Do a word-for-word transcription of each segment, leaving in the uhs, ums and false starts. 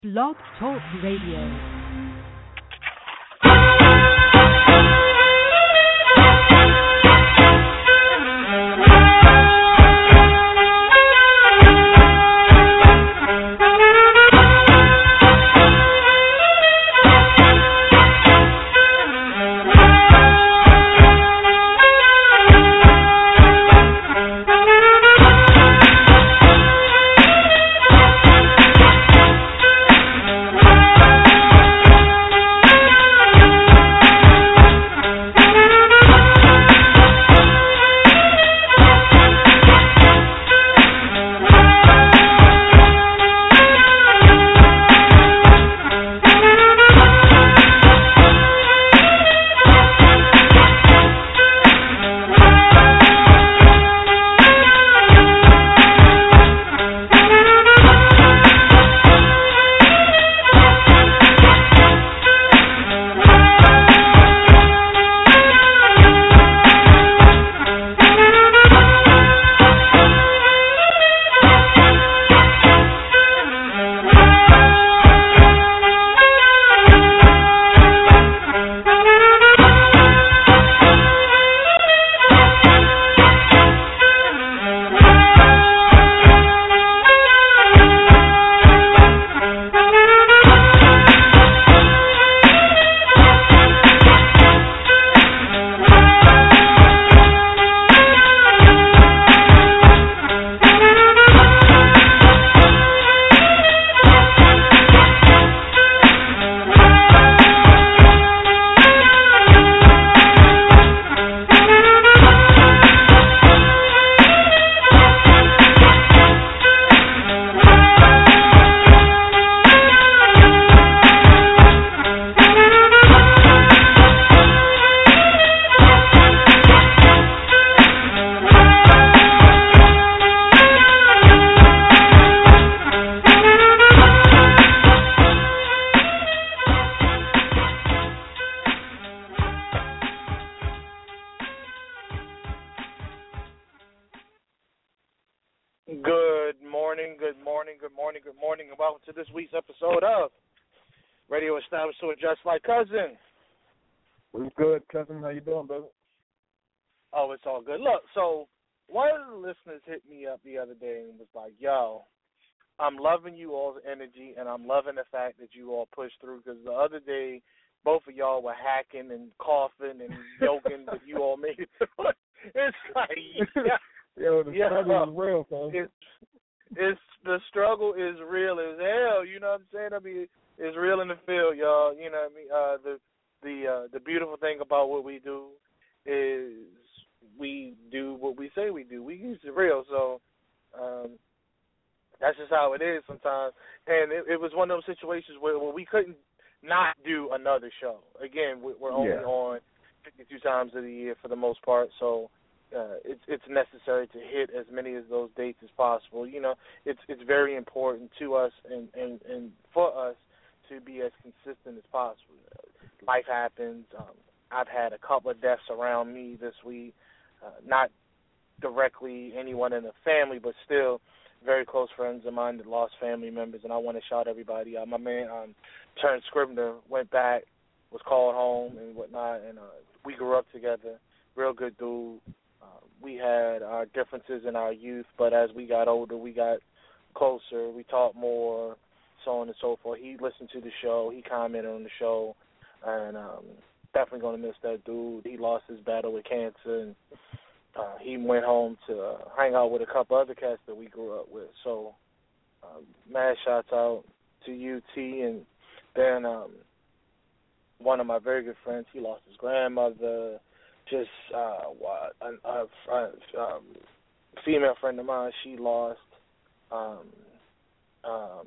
Blog Talk Radio. Just like cousin. What's good, cousin? How you doing, brother? Oh, it's all good. Look, so one of the listeners hit me up the other day and was like, yo, I'm loving you all's energy, and I'm loving the fact that you all pushed through, because the other day, both of y'all were hacking and coughing and yoking, but you all made it through. It's like, yeah. Yo, the yeah, struggle is real, man. It's, it's, the struggle is real as hell, you know what I'm saying? I mean, it's real in the field, y'all. You know what I mean? Uh, the the uh, the beautiful thing about what we do is we do what we say we do. We use it real, so um, that's just how it is sometimes. And it, it was one of those situations where, where we couldn't not do another show. Again, we're only yeah. on fifty-two times of the year for the most part, so uh, it's it's necessary to hit as many of those dates as possible. You know, it's it's very important to us and, and, and for us to be as consistent as possible. Life happens. Um, I've had a couple of deaths around me this week, uh, not directly anyone in the family, but still very close friends of mine that lost family members, and I want to shout everybody out. My man, um, Terrence Scribner, went back, was called home and whatnot, and uh, we grew up together. Real good dude. Uh, we had our differences in our youth, but as we got older, we got closer. We talked more, so on and so forth. He listened to the show. He commented on the show, and um, definitely going to miss that dude. He lost his battle with cancer, and uh, he went home to uh, hang out with a couple other cats that we grew up with. So, um, mad shouts out to you, T, and then um, one of my very good friends, he lost his grandmother. Just uh, what, a, a, a um, female friend of mine, she lost um, um,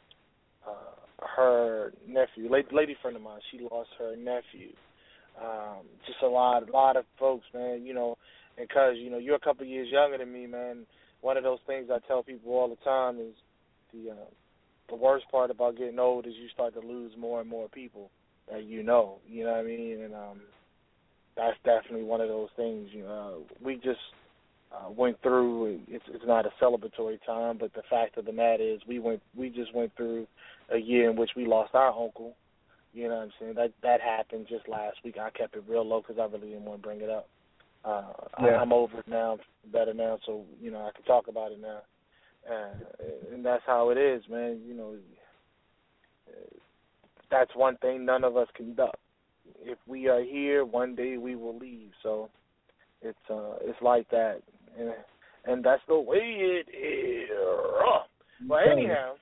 Uh, her nephew, lady, lady friend of mine, she lost her nephew. Um, just a lot, a lot of folks, man. You know, and cause you know you're a couple of years younger than me, man. One of those things I tell people all the time is the uh, the worst part about getting old is you start to lose more and more people that you know. You know what I mean? And um, that's definitely one of those things. You know, we just uh, went through. It's, it's not a celebratory time, but the fact of the matter is, we went. We just went through a year in which we lost our uncle. You know what I'm saying? That that happened just last week. I kept it real low because I really didn't want to bring it up. Uh, yeah. I, I'm over it now, better now, so you know I can talk about it now. Uh, and that's how it is, man. You know, that's one thing none of us can do. If we are here, one day we will leave. So it's uh, it's like that, and, and that's the way it is. Well, anyhow,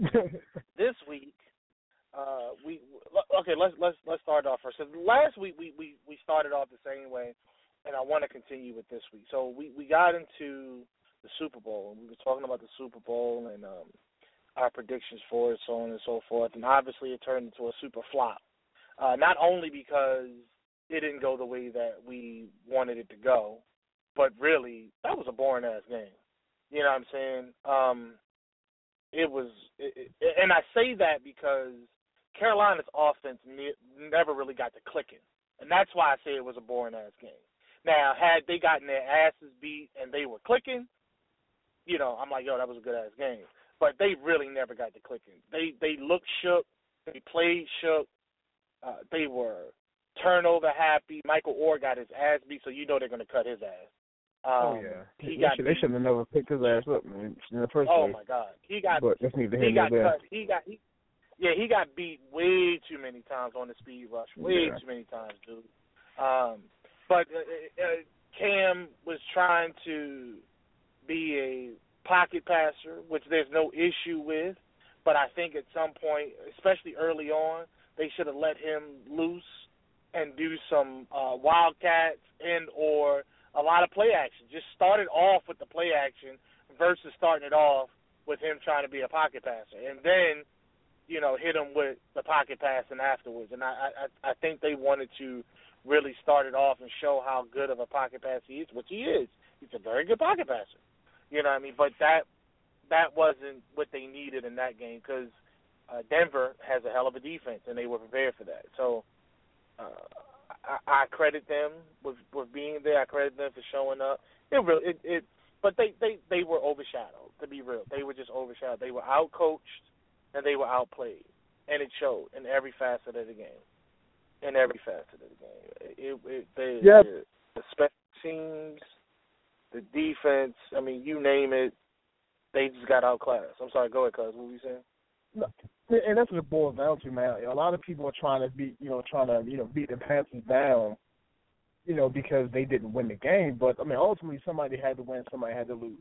this week. Uh, we okay. Let's let's let's start off first. So last week we, we, we started off the same way, and I want to continue with this week. So we, we got into the Super Bowl, and we were talking about the Super Bowl and um, our predictions for it, so on and so forth. And obviously, it turned into a super flop. Uh, not only because it didn't go the way that we wanted it to go, but really that was a boring ass game. You know what I'm saying? Um, it was, it, it, and I say that because Carolina's offense ne- never really got to clicking, and that's why I say it was a boring-ass game. Now, had they gotten their asses beat and they were clicking, you know, I'm like, yo, that was a good-ass game. But they really never got to clicking. They they looked shook. They played shook. Uh, they were turnover happy. Michael Orr got his ass beat, so you know they're going to cut his ass. Um, oh, yeah. He they, got should, they should have never picked his ass up, man, in the first oh place. my God. He got, but that's neither he here got nor there. cut. He got, he, yeah, he got beat way too many times on the speed rush. Way yeah. too many times, dude. Um, but uh, uh, Cam was trying to be a pocket passer, which there's no issue with. But I think at some point, especially early on, they should have let him loose and do some uh, wildcats and or a lot of play action. Just start it off with the play action versus starting it off with him trying to be a pocket passer. And then, you know, hit him with the pocket passing afterwards. And I, I, I think they wanted to really start it off and show how good of a pocket passer he is, which he is. He's a very good pocket passer. You know what I mean? But that that wasn't what they needed in that game because uh, Denver has a hell of a defense, and they were prepared for that. So uh, I, I credit them with, with being there. I credit them for showing up. It really, it, it, but they, they, they were overshadowed, to be real. They were just overshadowed. They were out-coached, and they were outplayed, and it showed in every facet of the game. In every facet of the game. It, it, they, yep. the, the special teams, the defense, I mean, you name it, they just got outclassed. I'm sorry, go ahead, cuz. What were you saying? No, and that's what it boils down to, man. A lot of people are trying to beat, you know, trying to, you know, beat the Panthers down, you know, because they didn't win the game. But I mean, ultimately, somebody had to win, somebody had to lose.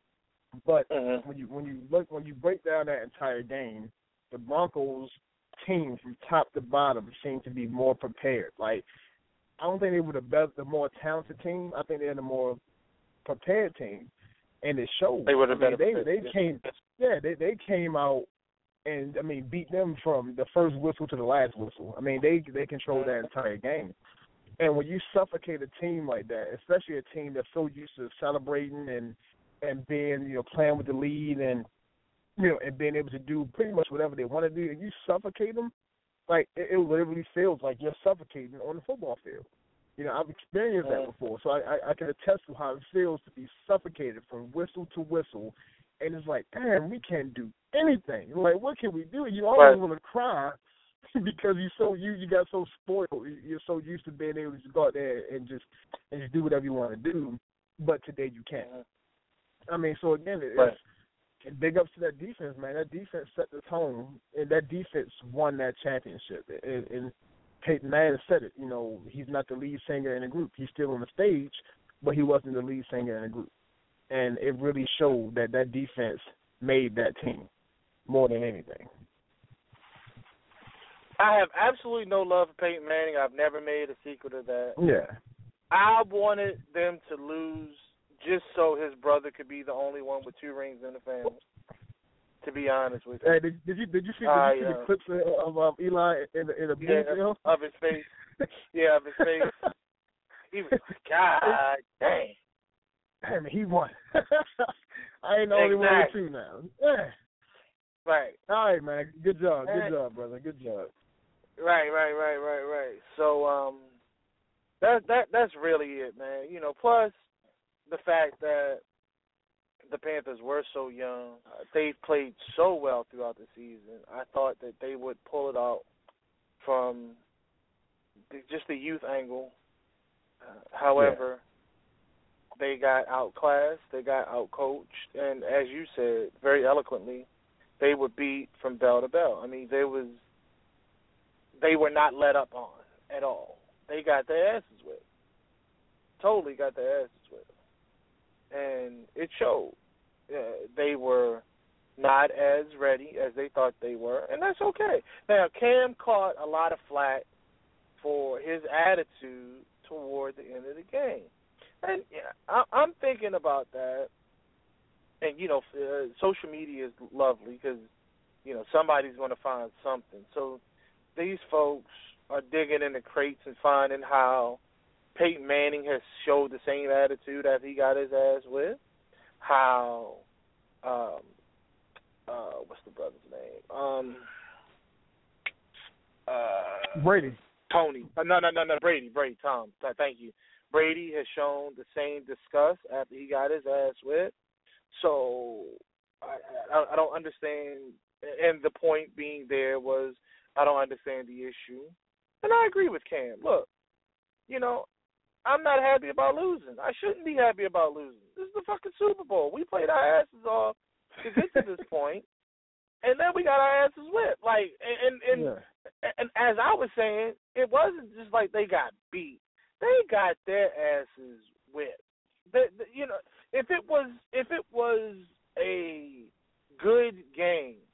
But mm-hmm. when you when you look when you break down that entire game, the Broncos team from top to bottom seemed to be more prepared. Like, I don't think they were the best, the more talented team. I think they're the more prepared team. And it showed. They would have been. They they came, yeah, they they came out and I mean beat them from the first whistle to the last whistle. I mean they they controlled that entire game. And when you suffocate a team like that, especially a team that's so used to celebrating and and being you know playing with the lead and you know and being able to do pretty much whatever they want to do, and you suffocate them, like it, it literally feels like you're suffocating on the football field. You know, I've experienced that before, so I, I, I can attest to how it feels to be suffocated from whistle to whistle, and it's like, damn, we can't do anything. Like, what can we do? You always right. want to cry because you so you you got so spoiled. You're so used to being able to go out there and just and just do whatever you want to do, but today you can't. I mean, so again, it's right. big ups to that defense, man. That defense set the tone, and that defense won that championship. And, and Peyton Manning said it, you know, he's not the lead singer in the group. He's still on the stage, but he wasn't the lead singer in the group. And it really showed that that defense made that team more than anything. I have absolutely no love for Peyton Manning. I've never made a secret of that. Yeah. I wanted them to lose just so his brother could be the only one with two rings in the family. To be honest with you. Hey, did, did you did you see, did uh, you see yeah. the clips of, of um, Eli in the in the yeah, video? of his face? Yeah, of his face. He was like, God dang. Damn, he won. I ain't the only one with two now. Yeah. Right. All right, man. Good job. Good job, brother. Good job. Right, right, right, right, right. So um, that that that's really it, man. You know, plus the fact that the Panthers were so young. Uh, they've played so well throughout the season. I thought that they would pull it out from the, just the youth angle. Uh, however, yeah. they got outclassed, they got outcoached, and as you said very eloquently, they were beat from bell to bell. I mean, there was they were not let up on at all. They got their asses whipped. Totally got their asses whipped. And it showed. Uh, they were not as ready as they thought they were, and that's okay. Now, Cam caught a lot of flack for his attitude toward the end of the game. And yeah, I, I'm thinking about that. And, you know, uh, social media is lovely because, you know, somebody's going to find something. So these folks are digging in the crates and finding how Peyton Manning has showed the same attitude after he got his ass whipped. How, um, uh, what's the brother's name? Um, uh, Brady. Tony. Uh, no, no, no, no, Brady. Brady, Tom. Th- thank you. Brady has shown the same disgust after he got his ass whipped. So I, I, I don't understand. And the point being there was I don't understand the issue. And I agree with Cam. Look, you know, I'm not happy about losing. I shouldn't be happy about losing. This is the fucking Super Bowl. We played our asses off to get to this point, and then we got our asses whipped. Like, and and yeah. and as I was saying, it wasn't just like they got beat. They got their asses whipped. The, the, you know, if it was if it was a good game,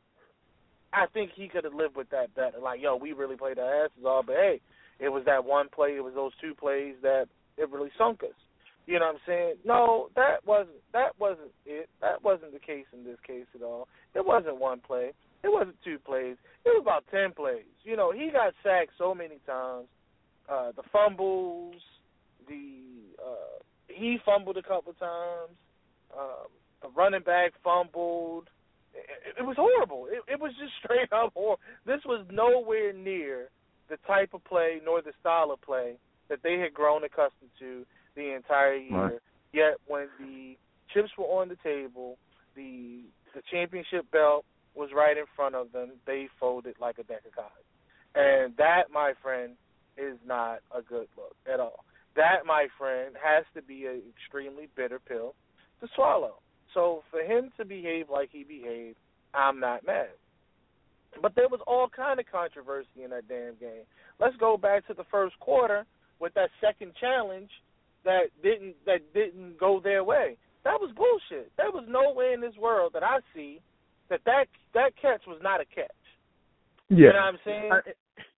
I think he could have lived with that better. Like, yo, we really played our asses off, but hey, it was that one play, it was those two plays that it really sunk us. You know what I'm saying? No, that wasn't that wasn't it. That wasn't the case in this case at all. It wasn't one play. It wasn't two plays. It was about ten plays. You know, he got sacked so many times. Uh, the fumbles, the uh, he fumbled a couple times. Um, the running back fumbled. It, it was horrible. It, it was just straight up horrible. This was nowhere near the type of play nor the style of play that they had grown accustomed to the entire year. Right. Yet when the chips were on the table, the the championship belt was right in front of them, they folded like a deck of cards. And that, my friend, is not a good look at all. That, my friend, has to be an extremely bitter pill to swallow. So for him to behave like he behaved, I'm not mad. But there was all kind of controversy in that damn game. Let's go back to the first quarter with that second challenge that didn't that didn't go their way. That was bullshit. There was no way in this world that I see that that, that catch was not a catch. Yeah. You know what I'm saying? I,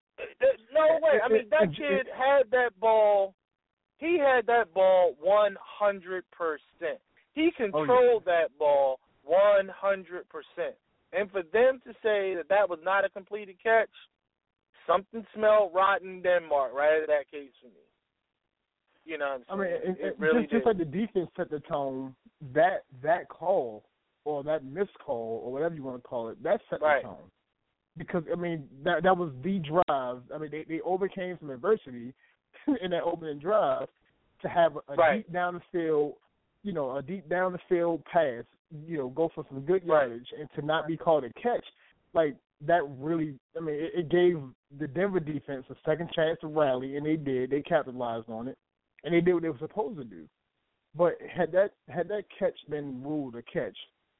no way. I mean, that kid had that ball. He had that ball one hundred percent. He controlled oh, yeah. that ball one hundred percent. And for them to say that that was not a completed catch, something smelled rotten in Denmark right out of that case for me. You know what I'm saying? I mean, it, it really just, just like the defense set the tone, that that call or that missed call or whatever you want to call it, that set right. the tone. Because, I mean, that that was the drive. I mean, they, they overcame some adversity in that opening drive to have a, a right. deep down the field, you know, a deep down the field pass, you know, go for some good yardage right. and to not be called a catch. Like, that really, I mean, it, it gave the Denver defense a second chance to rally, and they did. They capitalized on it, and they did what they were supposed to do. But had that had that catch been ruled a catch,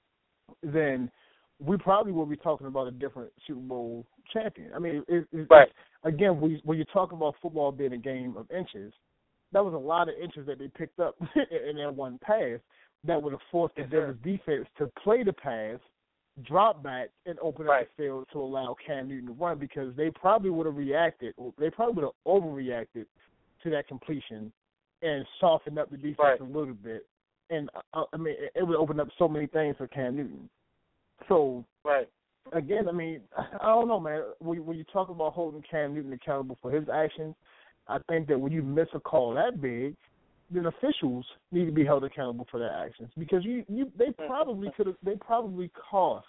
then we probably will be talking about a different Super Bowl champion. I mean, it, it, right. again, we, when you're talking about football being a game of inches, that was a lot of inches that they picked up in that one pass that would have forced the yes, Denver's defense to play the pass, drop back, and open right. up the field to allow Cam Newton to run, because they probably would have reacted, or they probably would have overreacted to that completion and softened up the defense right. a little bit. And, uh, I mean, it would open up so many things for Cam Newton. So, right. again, I mean, I don't know, man. When, when you talk about holding Cam Newton accountable for his actions, I think that when you miss a call that big, then officials need to be held accountable for their actions, because you, you they probably could have they probably cost,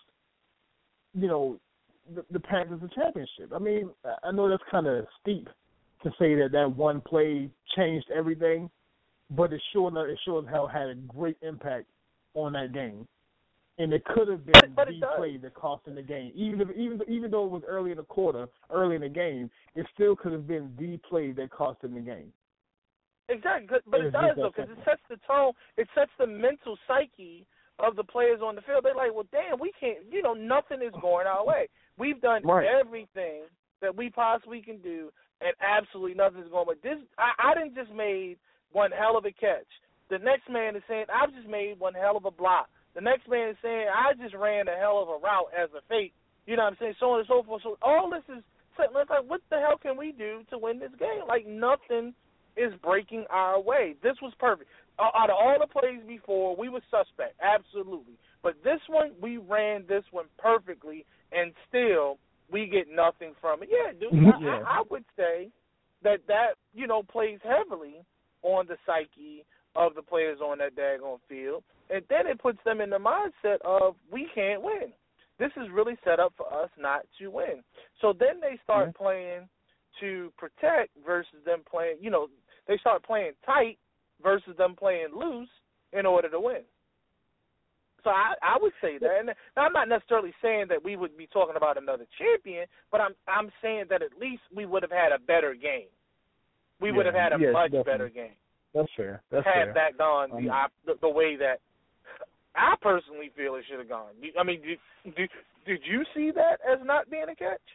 you know, the, the Panthers a championship. I mean, I know that's kind of steep to say that that one play changed everything, but it sure it sure as hell had a great impact on that game. And it could have been but, but the play that cost them the game. Even if, even even though it was early in the quarter, early in the game, it still could have been the play that cost them the game. Exactly, but it, it does though, because it sets the tone. It sets the mental psyche of the players on the field. They're like, well, damn, we can't. You know, nothing is going our way. We've done right. everything that we possibly can do, and absolutely nothing's going. But this, I, I didn't just made one hell of a catch. The next man is saying, I've just made one hell of a block. The next man is saying, I just ran a hell of a route as a fake. You know what I'm saying? So on and so forth. So all this is, it's like, what the hell can we do to win this game? Like, nothing is breaking our way. This was perfect. Out of all the plays before, we were suspect, absolutely. But this one, we ran this one perfectly, and still we get nothing from it. Yeah, dude, yeah. I, I would say that that, you know, plays heavily on the psyche of the players on that daggone field. And then it puts them in the mindset of, we can't win. This is really set up for us not to win. So then they start mm-hmm. playing to protect versus them playing, you know, they start playing tight versus them playing loose in order to win. So I, I would say that. And I'm not necessarily saying that we would be talking about another champion, but I'm I'm saying that at least we would have had a better game. We yeah, would have had a yes, much definitely. better game. That's fair. That's had fair. that gone the, um, the the way that I personally feel it should have gone. I mean, did, did did you see that as not being a catch?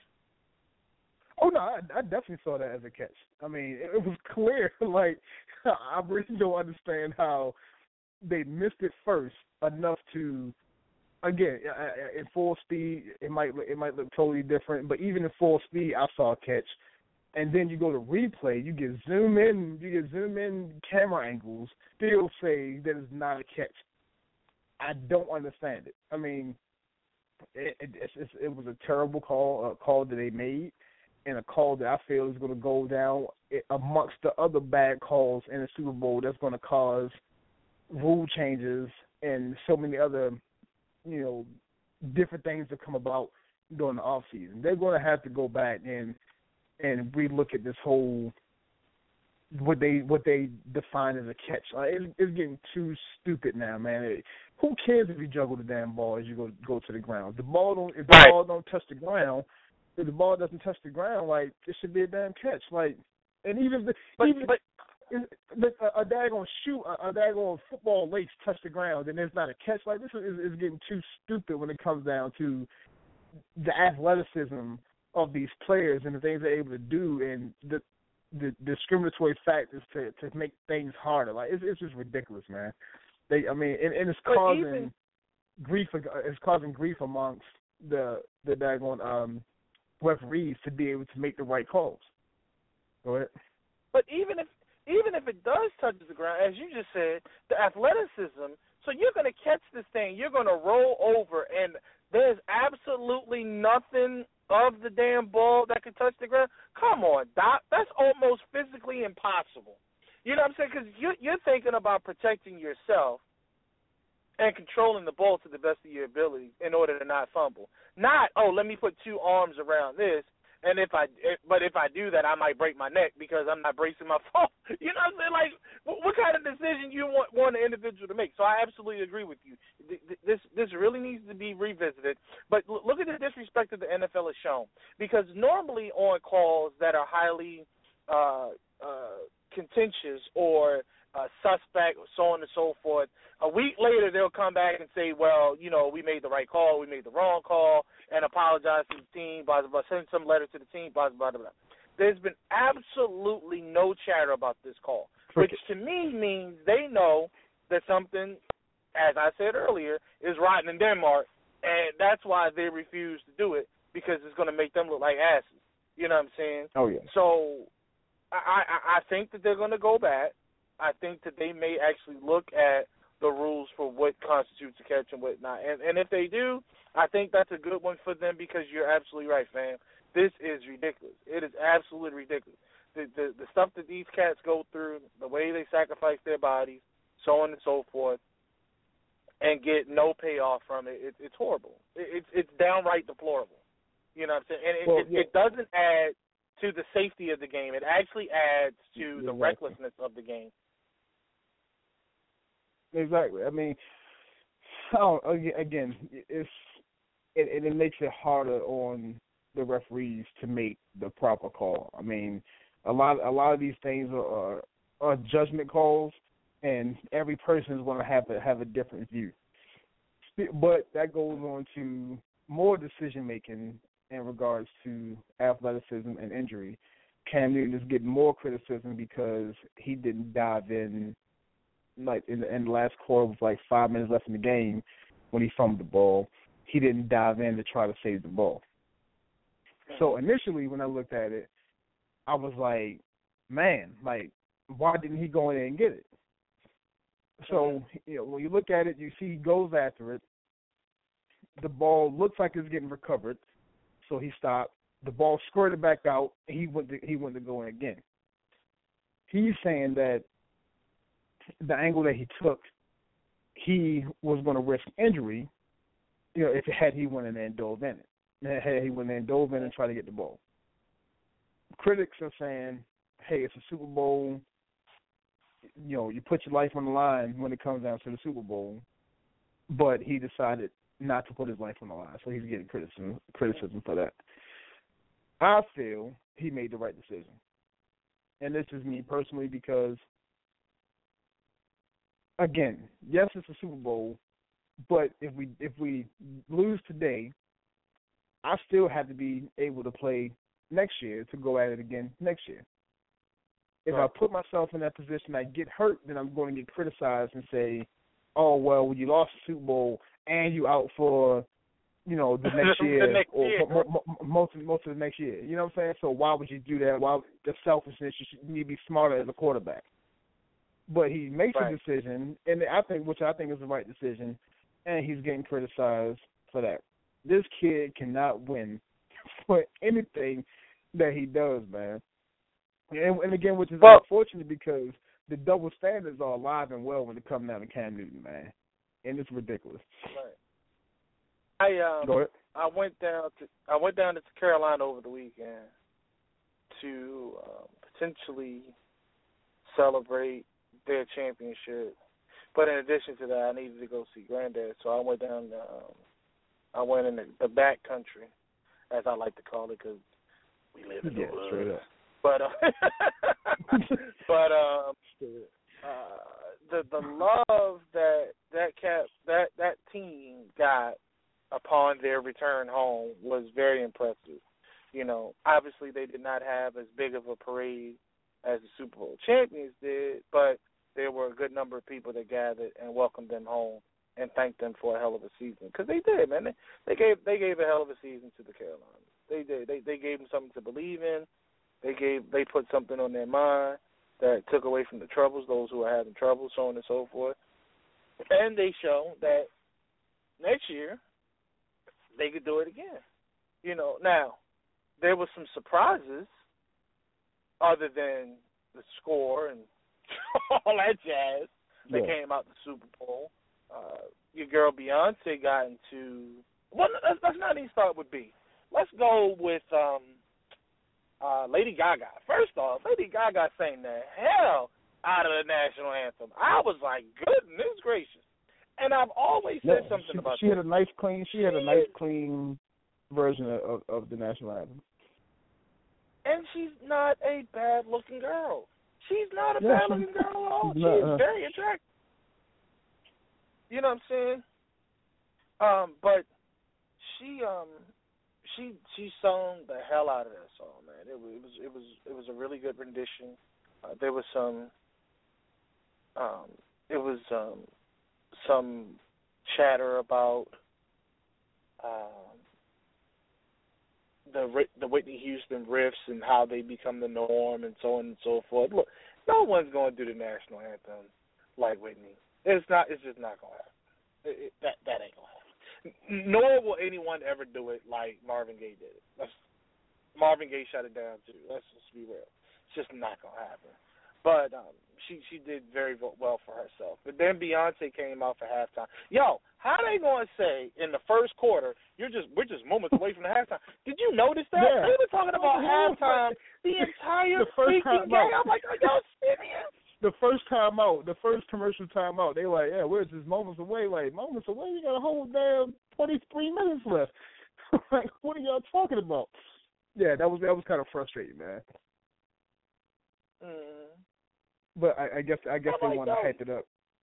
Oh no, I, I definitely saw that as a catch. I mean, it, it was clear. Like, I really don't understand how they missed it first enough to. Again, in full speed, it might it might look totally different. But even in full speed, I saw a catch. And then you go to replay, you get zoom in, you get zoom in camera angles, still say that it's not a catch. I don't understand it. I mean, it, it, it, it was a terrible call, a call that they made, and a call that I feel is going to go down amongst the other bad calls in the Super Bowl that's going to cause rule changes and so many other, you know, different things that come about during the offseason. They're going to have to go back and and relook at this whole what they what they define as a catch. Like, it's, it's getting too stupid now, man. It, who cares if you juggle the damn ball as you go go to the ground? The ball don't if the right. ball don't touch the ground, if the ball doesn't touch the ground, like, it should be a damn catch. Like, and even if the, but, even but, if a, a daggone shoe, a, a daggone football lace touch the ground, then it's not a catch. Like, this is, is getting too stupid when it comes down to the athleticism of these players and the things they're able to do, and the the discriminatory factors to to make things harder. Like, it's, it's just ridiculous, man. They, I mean, and, and it's causing even, grief. It's causing grief amongst the the daggone um, referees to be able to make the right calls. Go ahead. But even if even if it does touch the ground, as you just said, the athleticism. So you're going to catch this thing, you're going to roll over, and there's absolutely nothing of the damn ball that can touch the ground. Come on, Doc. That's almost physically impossible. You know what I'm saying? Because you're, you're thinking about protecting yourself and controlling the ball to the best of your ability in order to not fumble. Not, oh, let me put two arms around this, and if I, if, but if I do that, I might break my neck because I'm not bracing my fall. You know what I'm saying? Like, what, what kind of decision you want, want an individual to make? So I absolutely agree with you. This this really needs to be revisited. But look at the disrespect that the N F L has shown, because normally on calls that are highly uh, uh, contentious or uh, suspect or so on and so forth, a week later they'll come back and say, well, you know, we made the right call, we made the wrong call, and apologize to the team, blah, blah, blah, send some letter to the team, blah, blah, blah, blah. There's been absolutely no chatter about this call, which to me means they know that something, as I said earlier, is rotten in Denmark, and that's why they refuse to do it, because it's going to make them look like asses. You know what I'm saying? Oh, yeah. So I, I, I think that they're going to go back. I think that they may actually look at the rules for what constitutes a catch and what not. And, and if they do, I think that's a good one for them, because you're absolutely right, fam. This is ridiculous. It is absolutely ridiculous. The, the the stuff that these cats go through, the way they sacrifice their bodies, so on and so forth, and get no payoff from it, it it's horrible. It, it's it's downright deplorable. You know what I'm saying? And it, well, it, yeah. it doesn't add to the safety of the game. It actually adds to the exactly. recklessness of the game. Exactly. I mean, oh, again, it's it, it makes it harder on the referees to make the proper call. I mean, a lot a lot of these things are, are, are judgment calls, and every person is going to have to have a different view. But that goes on to more decision making in regards to athleticism and injury. Cam Newton is getting more criticism because he didn't dive in, like in the, in the last quarter with like five minutes left in the game when he fumbled the ball. He didn't dive in to try to save the ball. So initially when I looked at it, I was like, man, like, why didn't he go in there and get it? So, you know, when you look at it, you see he goes after it. The ball looks like it's getting recovered, so he stopped. The ball squirted back out. He went to, he went to go in again. He's saying that the angle that he took, he was going to risk injury, you know, if it had he went in there and dove in it. Had he went in there and dove in and tried to get the ball. Critics are saying, hey, it's a Super Bowl. You know, you put your life on the line when it comes down to the Super Bowl. But he decided not to put his life on the line, so he's getting criticism criticism for that. I feel he made the right decision. And this is me personally because, again, yes, it's a Super Bowl, but if we if we lose today, I still have to be able to play next year to go at it again next year. If right. I put myself in that position, I get hurt, then I'm going to get criticized and say, oh, well, you lost the Super Bowl and you out for, you know, the next year the next or year. mo- mo- most of, most of the next year. You know what I'm saying? So why would you do that? Why the selfishness? You should you need to be smarter as a quarterback. But he makes right. a decision, and I think, which I think is the right decision, and he's getting criticized for that. This kid cannot win for anything that he does, man. And, and again, which is well, unfortunate because the double standards are alive and well when it comes down to Cam Newton, man, and it's ridiculous. Right. I um I went down to I went down to Carolina over the weekend to um, potentially celebrate their championship, but in addition to that, I needed to go see Granddad, so I went down. Um, I went in the, the back country, as I like to call it, because we live in the yeah, woods. Straight up. But uh, but um, uh, the the love that that cap that that team got upon their return home was very impressive. You know, obviously they did not have as big of a parade as the Super Bowl champions did, but there were a good number of people that gathered and welcomed them home and thanked them for a hell of a season. Because they did, man. They, they gave they gave a hell of a season to the Carolinas. They did. They they gave them something to believe in. They gave they put something on their mind that took away from the troubles, those who are having trouble, so on and so forth. And they show that next year they could do it again. You know, now, there were some surprises other than the score and all that jazz that yeah. came out the Super Bowl. Uh, your girl Beyonce got into – well, let's, let's not even start with B. Let's go with um, uh, Lady Gaga. First off, Lady Gaga sang the hell out of the national anthem. I was like, goodness gracious. And I've always said yeah, something she, about she that. had a nice clean. She had a nice clean version of, of the national anthem. And she's not a bad looking girl. She's not a yeah, bad looking girl at all. She's not, uh, very attractive. You know what I'm saying? Um, but she um she she sung the hell out of that song, man. It was it was it was it was a really good rendition. Uh, there was some um it was um some chatter about um, the the Whitney Houston riffs and how they become the norm and so on and so forth. Look, no one's going to do the national anthem like Whitney. It's not. It's just not going to happen. It, it, that that ain't going to happen. Nor will anyone ever do it like Marvin Gaye did it. That's, Marvin Gaye shut it down too. Let's just be real. It's just not going to happen. But um, she she did very well for herself. But then Beyonce came out for halftime. Yo, how they going to say in the first quarter, you're just we're just moments away from the halftime? Did you notice that? Yeah. They were talking about halftime the entire the first freaking time, game. I'm like, are y'all serious? the first time out, the first commercial time out, they like, yeah, where's this moments away? Like, moments away? You got a whole damn twenty-three minutes left. Like, what are y'all talking about? Yeah, that was that was kind of frustrating, man. Mm. But I, I guess I guess I they like want to those. hype it up.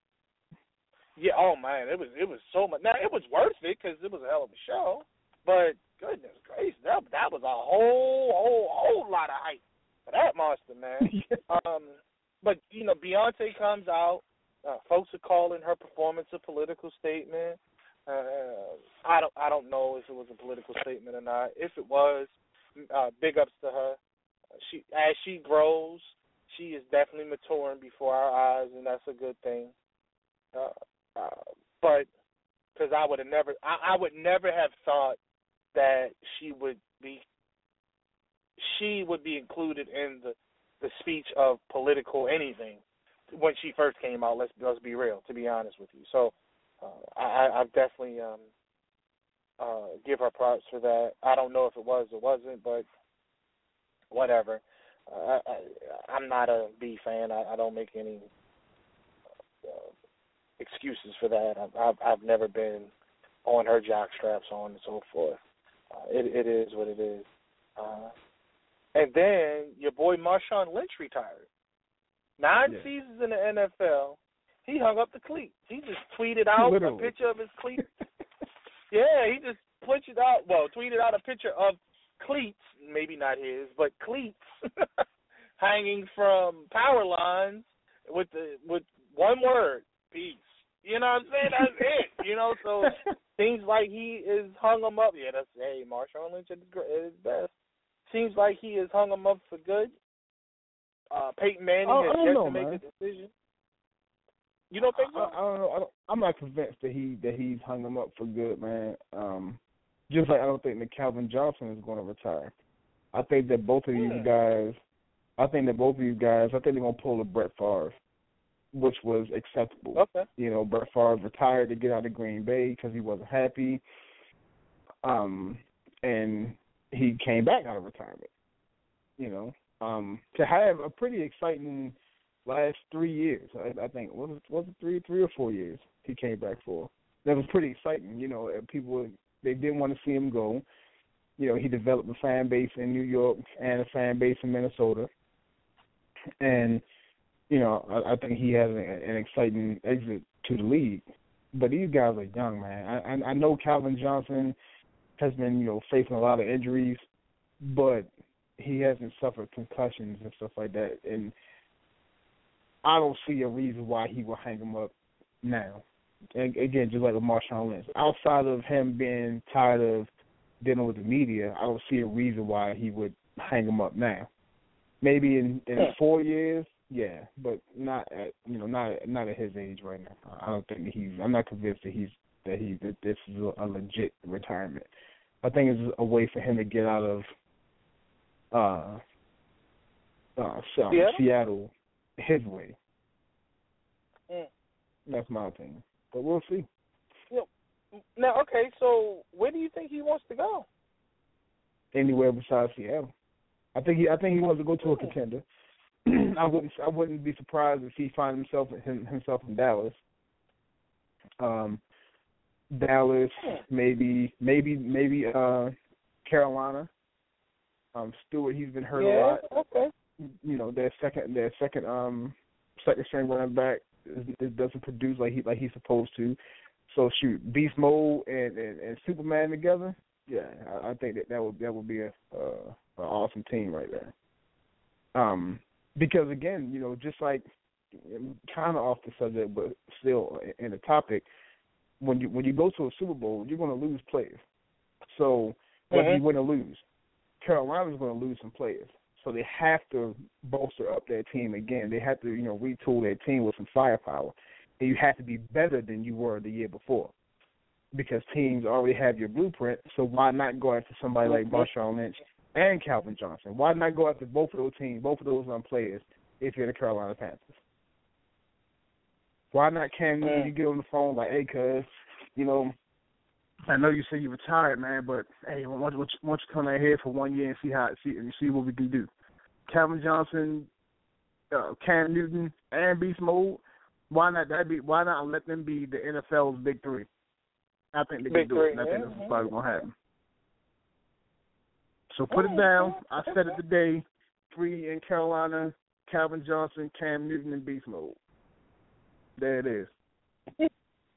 Yeah, oh man, it was it was so much. Now it was worth it because it was a hell of a show. But goodness gracious, that that was a whole whole whole lot of hype for that monster, man. um, but you know, Beyonce comes out. Uh, folks are calling her performance a political statement. Uh, I don't I don't know if it was a political statement or not. If it was, uh, big ups to her. She as she grows, she is definitely maturing before our eyes, and that's a good thing. Uh, uh, but because I would have never, I, I would never have thought that she would be, she would be included in the, the speech of political anything when she first came out. Let's let's be real, to be honest with you. So uh, I, I definitely um, uh, give her props for that. I don't know if it was or wasn't, but whatever. Uh, I, I'm not a B fan. I, I don't make any uh, excuses for that. I've, I've I've never been on her jock straps on and so forth. Uh, it it is what it is. Uh, and then your boy Marshawn Lynch retired. Nine yeah. seasons in the N F L. He hung up the cleats. He just tweeted out Literally. a picture of his cleats. Yeah, he just tweeted out. Well, tweeted out a picture of cleats, maybe not his, but cleats hanging from power lines with the with one word, peace. You know what I'm saying? That's it. You know, so seems like he is hung him up. Yeah, that's hey, Marshawn Lynch at his best. Seems like he has hung him up for good. Uh, Peyton Manning I, has I yet know, to make man. a decision. You don't think so? I, I don't know. I don't, I'm not convinced that he that he's hung him up for good, man. Um, just like I don't think that Calvin Johnson is going to retire. I think that both of these Hmm. guys, I think that both of these guys, I think they're going to pull a Brett Favre, which was acceptable. Okay. You know, Brett Favre retired to get out of Green Bay because he wasn't happy, um, and he came back out of retirement. You know, um, to have a pretty exciting last three years, I, I think was it was it three three or four years he came back for. That was pretty exciting. You know, and people they didn't want to see him go. You know, he developed a fan base in New York and a fan base in Minnesota, and you know, I, I think he has an, an exciting exit to the league. But these guys are young, man. I, I, I know Calvin Johnson has been, you know, facing a lot of injuries, but he hasn't suffered concussions and stuff like that. And I don't see a reason why he will hang him up now. And again, just like with Marshawn Lynch. Outside of him being tired of dealing with the media, I don't see a reason why he would hang him up now. Maybe in, in four years, yeah, but not at you know not not at his age right now. I don't think that he's. I'm not convinced that he's that he that this is a, a legit retirement. I think it's a way for him to get out of uh, uh, so, Seattle? Seattle his way. Mm. That's my opinion, but we'll see. You know, now, okay, so where do you think he wants to go? Anywhere besides Seattle, I think he. I think he wants to go to a contender. I wouldn't. I wouldn't be surprised if he finds himself him, himself in Dallas. Um, Dallas, maybe, maybe, maybe uh, Carolina. Um, Stewart, he's been hurt yeah, a lot. Okay. You know, their second, their second, um, second string running back it doesn't produce like he like he's supposed to. So shoot, Beast Mode and, and, and Superman together. Yeah, I, I think that that would that would be a uh, an awesome team right there. Um. Because, again, you know, just like kind of off the subject, but still in the topic, when you when you go to a Super Bowl, you're going to lose players. So whether Mm-hmm. you win or lose, Carolina's going to lose some players. So they have to bolster up their team again. They have to, you know, retool their team with some firepower. And you have to be better than you were the year before because teams already have your blueprint. So why not go after somebody like Marshawn Lynch and Calvin Johnson? Why not go after both of those teams, both of those um, players, if you're the Carolina Panthers? Why not Cam Newton? Mm. You get on the phone like, hey, cuz, you know, I know you say you retired, man, but hey, why don't you, why don't you come out here for one year and see how see and see what we can do? Calvin Johnson, uh, Cam Newton and Beast Mode, why not that be? Why not let them be the N F L's big three? I think they big can do three, it. And I think yeah. that's probably gonna happen. So put it down. I said it today. Three in Carolina: Calvin Johnson, Cam Newton, and Beast Mode. There it is.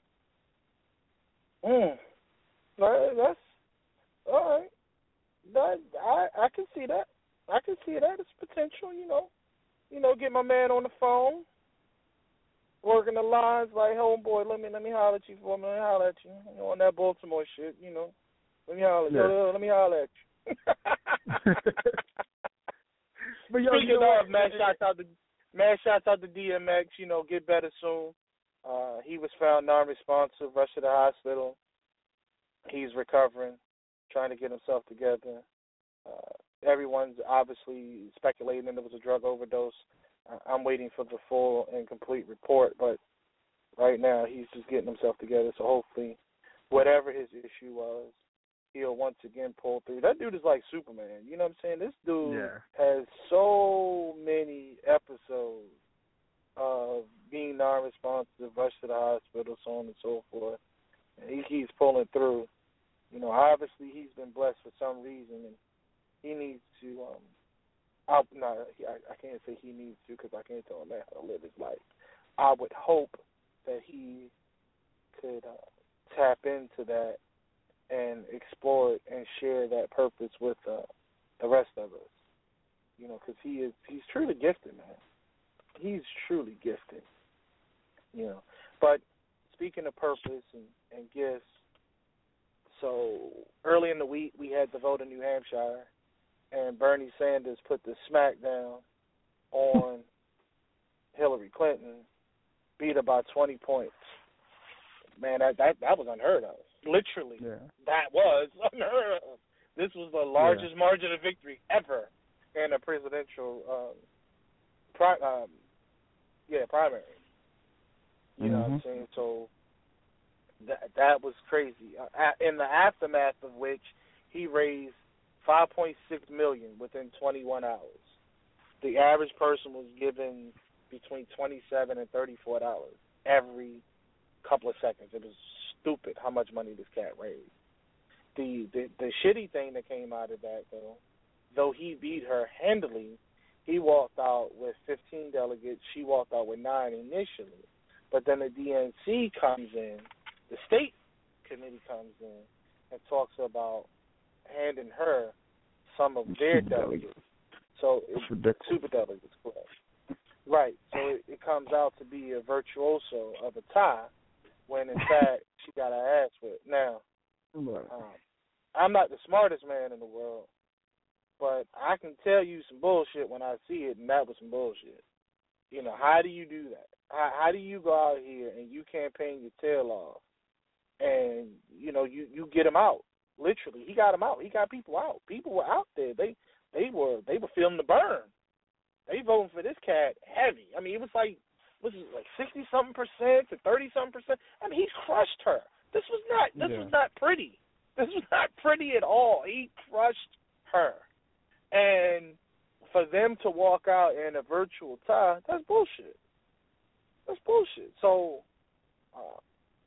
mm. Well, that's all right. That I I can see that. I can see that as potential. You know, you know, get my man on the phone, working the lines like, homeboy, let me let me holler at you for a minute, holler at you. You know, on that Baltimore shit. You know, let me holler. Yeah. Yo, let me holler at you. But yo, Speaking you know of, man, shouts out to man, shouts out to D M X. You know, get better soon. Uh, he was found non-responsive, rushed to the hospital. He's recovering, trying to get himself together. Uh, everyone's obviously speculating that it was a drug overdose. Uh, I'm waiting for the full and complete report, but right now he's just getting himself together. So hopefully, whatever his issue was, he'll once again pull through. That dude is like Superman. You know what I'm saying? This dude yeah. has so many episodes of being non-responsive, rushed to the hospital, so on and so forth. And he keeps pulling through. You know, obviously he's been blessed for some reason, and he needs to. Um, I, no, I, I can't say he needs to because I can't tell him how to live his life. I would hope that he could uh, tap into that and explore it and share that purpose with uh, the rest of us. You know, because he is he's truly gifted, man. He's truly gifted. You know, but speaking of purpose and, and gifts, so early in the week we had the vote in New Hampshire, and Bernie Sanders put the smackdown on Hillary Clinton, beat her by twenty points. Man, that that, that was unheard of. Literally, yeah. that was unheard of. This was the largest yeah. margin of victory ever in a presidential, um, pri- um, yeah, primary. You mm-hmm. know what I'm saying? So that that was crazy. Uh, in the aftermath of which, he raised five point six million dollars within twenty-one hours. The average person was given between twenty-seven and thirty-four dollars every couple of seconds. It was stupid how much money this cat raised. The, the the shitty thing that came out of that, though, though he beat her handily, he walked out with fifteen delegates. She walked out with nine initially. But then the D N C comes in, the state committee comes in and talks about handing her some of their super delegates. delegates. So it's ridiculous. Super delegates, correct. Right. So it, it comes out to be a virtuoso of a tie, when in fact she got her ass whipped. Now, um, I'm not the smartest man in the world, but I can tell you some bullshit when I see it, and that was some bullshit. You know, how do you do that? How, how do you go out here and you campaign your tail off, and you know you, you get him out? Literally, he got him out. He got people out. People were out there. They they were they were feeling the burn. They voting for this cat heavy. I mean, it was like was it like sixty something percent to thirty something percent. I mean, he crushed her. This was not this yeah. was not pretty. This was not pretty at all. He crushed her, and for them to walk out in a virtual tie, that's bullshit. That's bullshit. So uh,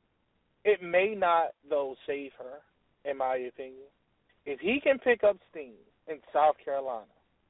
it may not, though, save her, in my opinion. If he can pick up steam in South Carolina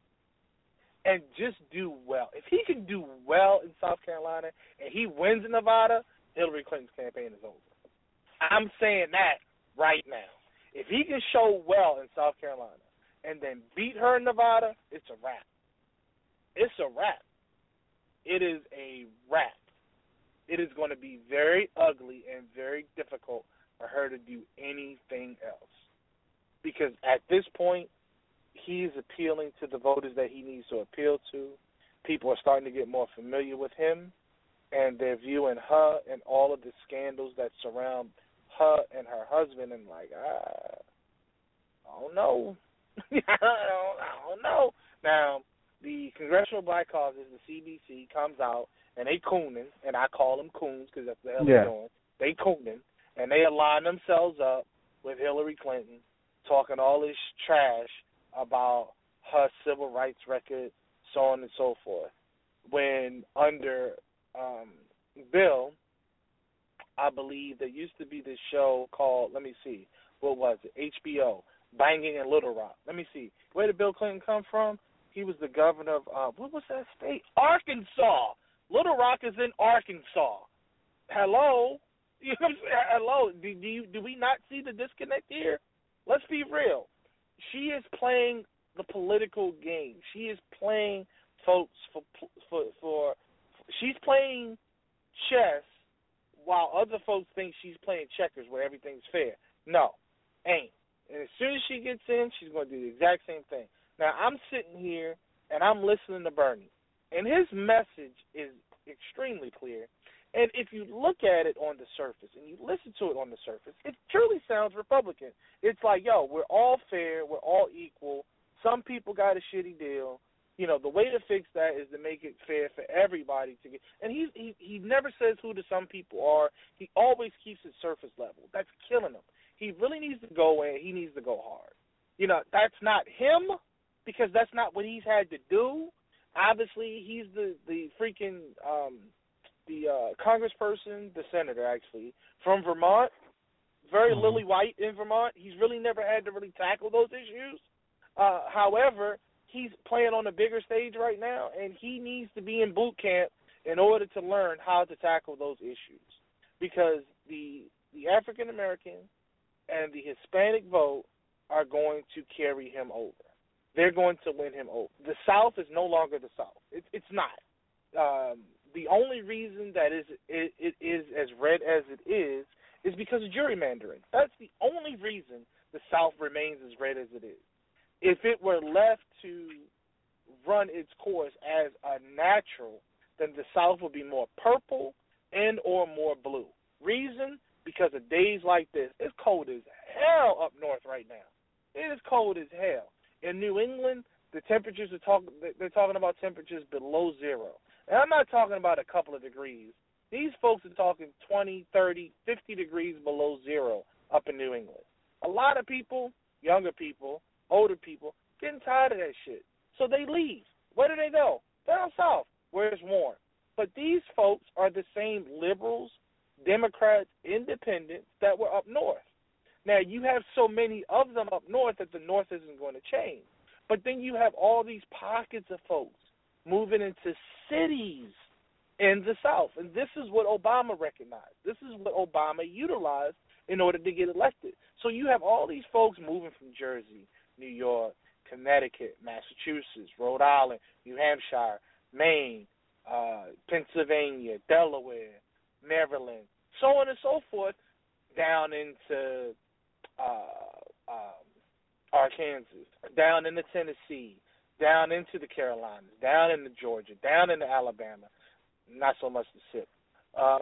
and just do well, if he can do well in South Carolina and he wins in Nevada, Hillary Clinton's campaign is over. I'm saying that right now. If he can show well in South Carolina and then beat her in Nevada, it's a wrap. It's a wrap. It is a wrap. It is going to be very ugly and very difficult for her to do anything else. Because at this point, he's appealing to the voters that he needs to appeal to. People are starting to get more familiar with him, and they're viewing her and all of the scandals that surround her and her husband, and like, ah, I don't know. I, don't, I don't know. Now, the Congressional Black Caucus, the C B C, comes out, and they cooning, and I call them coons because that's the hell yeah. they're doing. They cooning, and they align themselves up with Hillary Clinton, talking all this trash about her civil rights record, so on and so forth. when under um, Bill, I believe there used to be this show called, let me see, what was it? H B O, Banging in Little Rock. Let me see. Where did Bill Clinton come from? He was the governor of, uh, what was that state? Arkansas. Little Rock is in Arkansas. Hello? You know what I'm saying? Hello? Do, do, you, do we not see the disconnect here? Let's be real. She is playing the political game. She is playing, folks, for for for. She's playing chess while other folks think she's playing checkers where everything's fair. No, ain't. And as soon as she gets in, she's going to do the exact same thing. Now, I'm sitting here, and I'm listening to Bernie, and his message is extremely clear. And if you look at it on the surface, and you listen to it on the surface, it truly sounds Republican. It's like, yo, we're all fair, we're all equal. Some people got a shitty deal. You know, the way to fix that is to make it fair for everybody to get. And he he he never says who the some people are. He always keeps it surface level. That's killing him. He really needs to go in. He needs to go hard. You know, that's not him because that's not what he's had to do. Obviously, he's the the freaking um, the uh, congressperson, the senator actually from Vermont. Very mm-hmm. lily white in Vermont. He's really never had to really tackle those issues. Uh, however, he's playing on a bigger stage right now, and he needs to be in boot camp in order to learn how to tackle those issues. Because the the African American and the Hispanic vote are going to carry him over. They're going to win him over. The South is no longer the South. It, it's not. Um, the only reason that is it, it is as red as it is is because of gerrymandering. That's the only reason the South remains as red as it is. If it were left to run its course as a natural, then the South would be more purple and or more blue. Reason? Because of days like this. It's cold as hell up north right now. It is cold as hell. In New England, the temperatures are talking. They're talking about temperatures below zero. And I'm not talking about a couple of degrees. These folks are talking twenty, thirty, fifty degrees below zero up in New England. A lot of people, younger people, older people, getting tired of that shit. So they leave. Where do they go? Down south, where it's warm. But these folks are the same liberals, Democrats, independents that were up north. Now, you have so many of them up north that the north isn't going to change. But then you have all these pockets of folks moving into cities in the South. And this is what Obama recognized. This is what Obama utilized in order to get elected. So you have all these folks moving from Jersey, New York, Connecticut, Massachusetts, Rhode Island, New Hampshire, Maine, uh, Pennsylvania, Delaware, Maryland, so on and so forth, down into uh, um, Arkansas, down into Tennessee, down into the Carolinas, down into Georgia, down into Alabama. Not so much the sip. Um,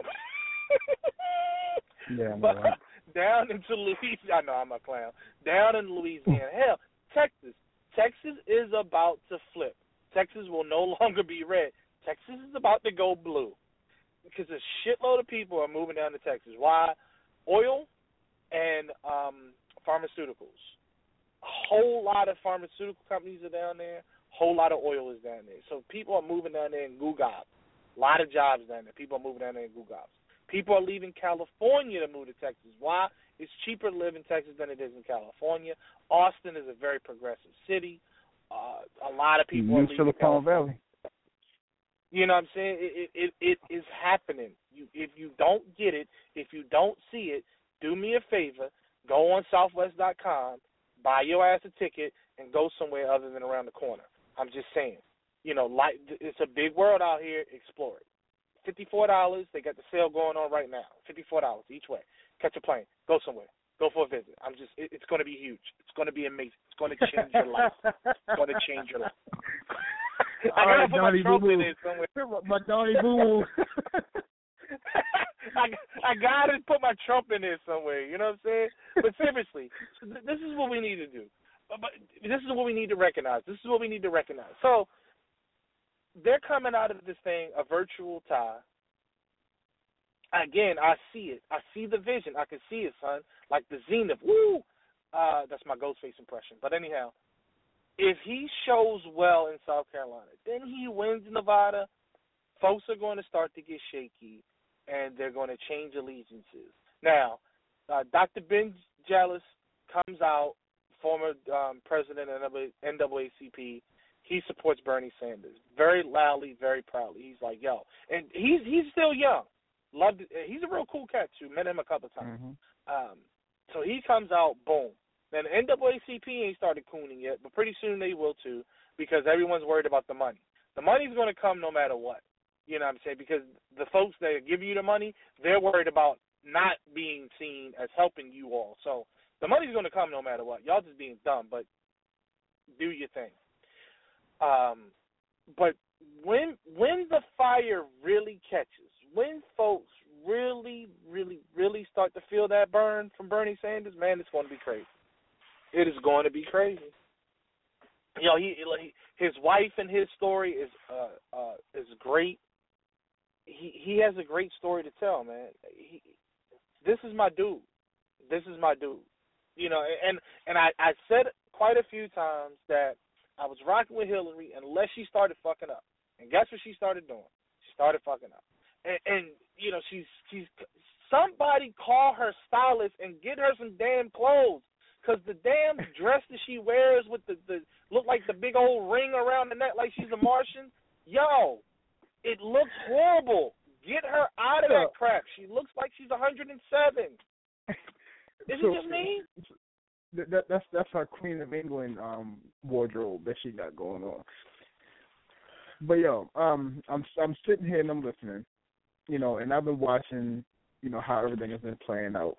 yeah, but right. Down into Louisiana. I know I'm a clown. Down in Louisiana. Hell, Texas. Texas is about to flip. Texas will no longer be red. Texas is about to go blue because a shitload of people are moving down to Texas. Why? Oil and um, pharmaceuticals. A whole lot of pharmaceutical companies are down there. A whole lot of oil is down there. So people are moving down there in goo gobs. A lot of jobs down there. People are moving down there in goo gobs. People are leaving California to move to Texas. Why? It's cheaper to live in Texas than it is in California. Austin is a very progressive city. Uh, a lot of people New are leaving Silicon California. Valley. You know what I'm saying? It, it it it is happening. You, if you don't get it, if you don't see it, do me a favor. Go on Southwest dot com, buy your ass a ticket, and go somewhere other than around the corner. I'm just saying. You know, like it's a big world out here. Explore it. Fifty-four dollars. They got the sale going on right now. Fifty-four dollars each way. Catch a plane. Go somewhere. Go for a visit. I'm just. It, it's going to be huge. It's going to be amazing. It's going to change your life. It's going to change your life. I gotta right, put Donnie my trump Boo-Boo. in there somewhere. My Donnie Boo. I I gotta put my trump in there somewhere. You know what I'm saying? But seriously, this is what we need to do. But this is what we need to recognize. This is what we need to recognize. So they're coming out of this thing a virtual tie. Again, I see it. I see the vision. I can see it, son. Like the zenith. Woo! Uh, that's my Ghostface impression. But anyhow, if he shows well in South Carolina, then he wins Nevada, folks are going to start to get shaky, and they're going to change allegiances. Now, uh, Doctor Ben Jealous comes out, former um, president of N double A C P. He supports Bernie Sanders very loudly, very proudly. He's like, yo, and he's he's still young. Loved it. He's a real cool cat too. Met him a couple times. Mm-hmm. Um, so he comes out, boom. Now the N double A C P ain't started cooning yet, but pretty soon they will too, because everyone's worried about the money. The money's going to come no matter what. You know what I'm saying? Because the folks that give you the money, they're worried about not being seen as helping you all. So the money's going to come no matter what. Y'all just being dumb, but do your thing. Um, but when when the fire really catches, when folks really, really, really start to feel that burn from Bernie Sanders, man, it's going to be crazy. It is going to be crazy. You know, he, he his wife and his story is uh, uh, is great. He he has a great story to tell, man. He, this is my dude. This is my dude. You know, and and I, I said quite a few times that I was rocking with Hillary unless she started fucking up. And guess what she started doing? She started fucking up. And, and you know, she's she's somebody call her stylist and get her some damn clothes, because the damn dress that she wears with the, the look like the big old ring around the neck like she's a Martian. Yo, it looks horrible. Get her out of that crap. She looks like she's one hundred seven. Is so, it just me? That, that's that's our Queen of England um, wardrobe that she got going on. But yo, um, I'm I'm sitting here and I'm listening, you know, and I've been watching, you know, how everything has been playing out,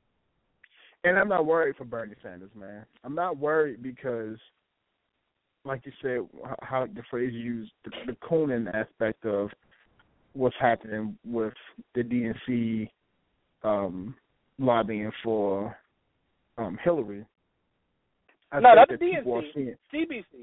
and I'm not worried for Bernie Sanders, man. I'm not worried because, like you said, how the phrase you used, the, the Conan aspect of what's happening with the D N C um, lobbying for um, Hillary. I no, not the that D N C, seeing, C B C.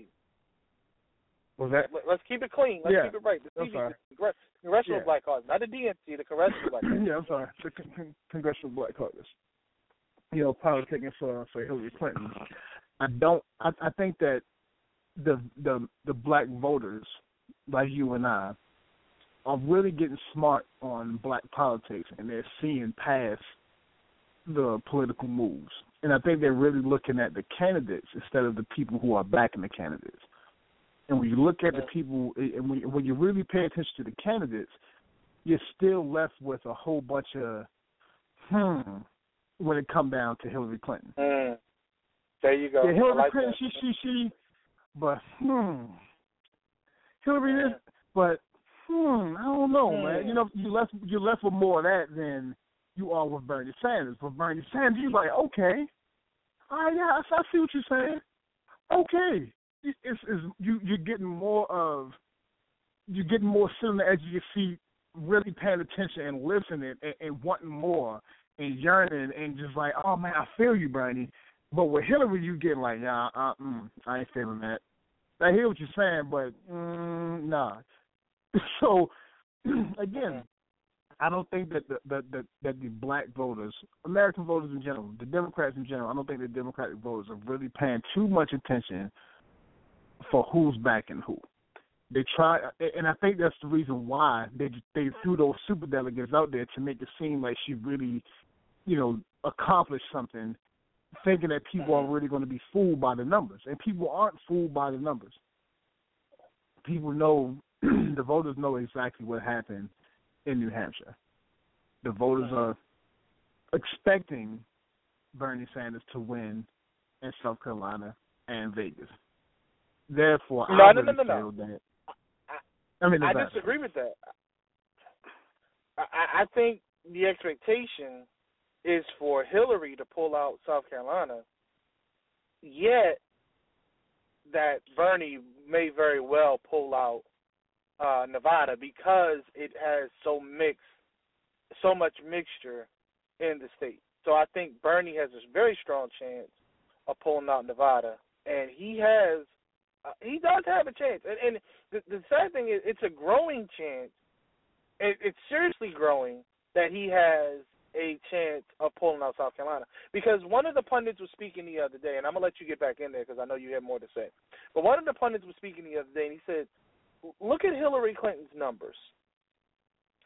Was that? Let's keep it clean. Let's yeah. keep it right. The I'm C B C, sorry. the Congressional yeah. Black Caucus, not the D N C, the Congressional Black Caucus. Yeah, I'm sorry. The con- Congressional Black Caucus. You know, politicking for for Hillary Clinton. I don't. I, I think that the the the black voters, like you and I, are really getting smart on black politics, and they're seeing past the political moves. And I think they're really looking at the candidates instead of the people who are backing the candidates. And when you look at the people, and when, when you really pay attention to the candidates, you're still left with a whole bunch of hmm when it comes down to Hillary Clinton. Mm. There you go. Yeah, Hillary like Clinton, that. she, she, she, but hmm, Hillary is, but hmm, I don't know, mm. man. You know, you left you left with more of that than you are with Bernie Sanders. With Bernie Sanders, you're like, okay, all right, yeah, I, I see what you're saying. Okay. It's, it's you you're getting more of you're getting more sitting on the edge of your seat, really paying attention and listening and, and wanting more and yearning and just like, oh man, I feel you, Bernie. But with Hillary, you getting like, yeah, uh, mm, I ain't feeling that. I hear what you're saying, but mm, nah. So again, I don't think that the, the, the that the black voters, American voters in general, the Democrats in general, I don't think the Democratic voters are really paying too much attention for who's backing who. They try, and I think that's the reason why they they threw those superdelegates out there to make it seem like she really, you know, accomplished something, thinking that people are really going to be fooled by the numbers. And people aren't fooled by the numbers. People know, the voters know exactly what happened in New Hampshire. The voters are expecting Bernie Sanders to win in South Carolina and Vegas. Therefore, no, I no, really no, no, feel no. that. I mean, I that. disagree with that. I, I think the expectation is for Hillary to pull out South Carolina, yet that Bernie may very well pull out uh, Nevada because it has so mixed, so much mixture in the state. So I think Bernie has a very strong chance of pulling out Nevada, and he has, uh, he does have a chance. And, and the, the sad thing is, it's a growing chance. It, it's seriously growing that he has a chance of pulling out South Carolina. Because one of the pundits was speaking the other day, and I'm going to let you get back in there because I know you have more to say. But one of the pundits was speaking the other day, and he said, look at Hillary Clinton's numbers.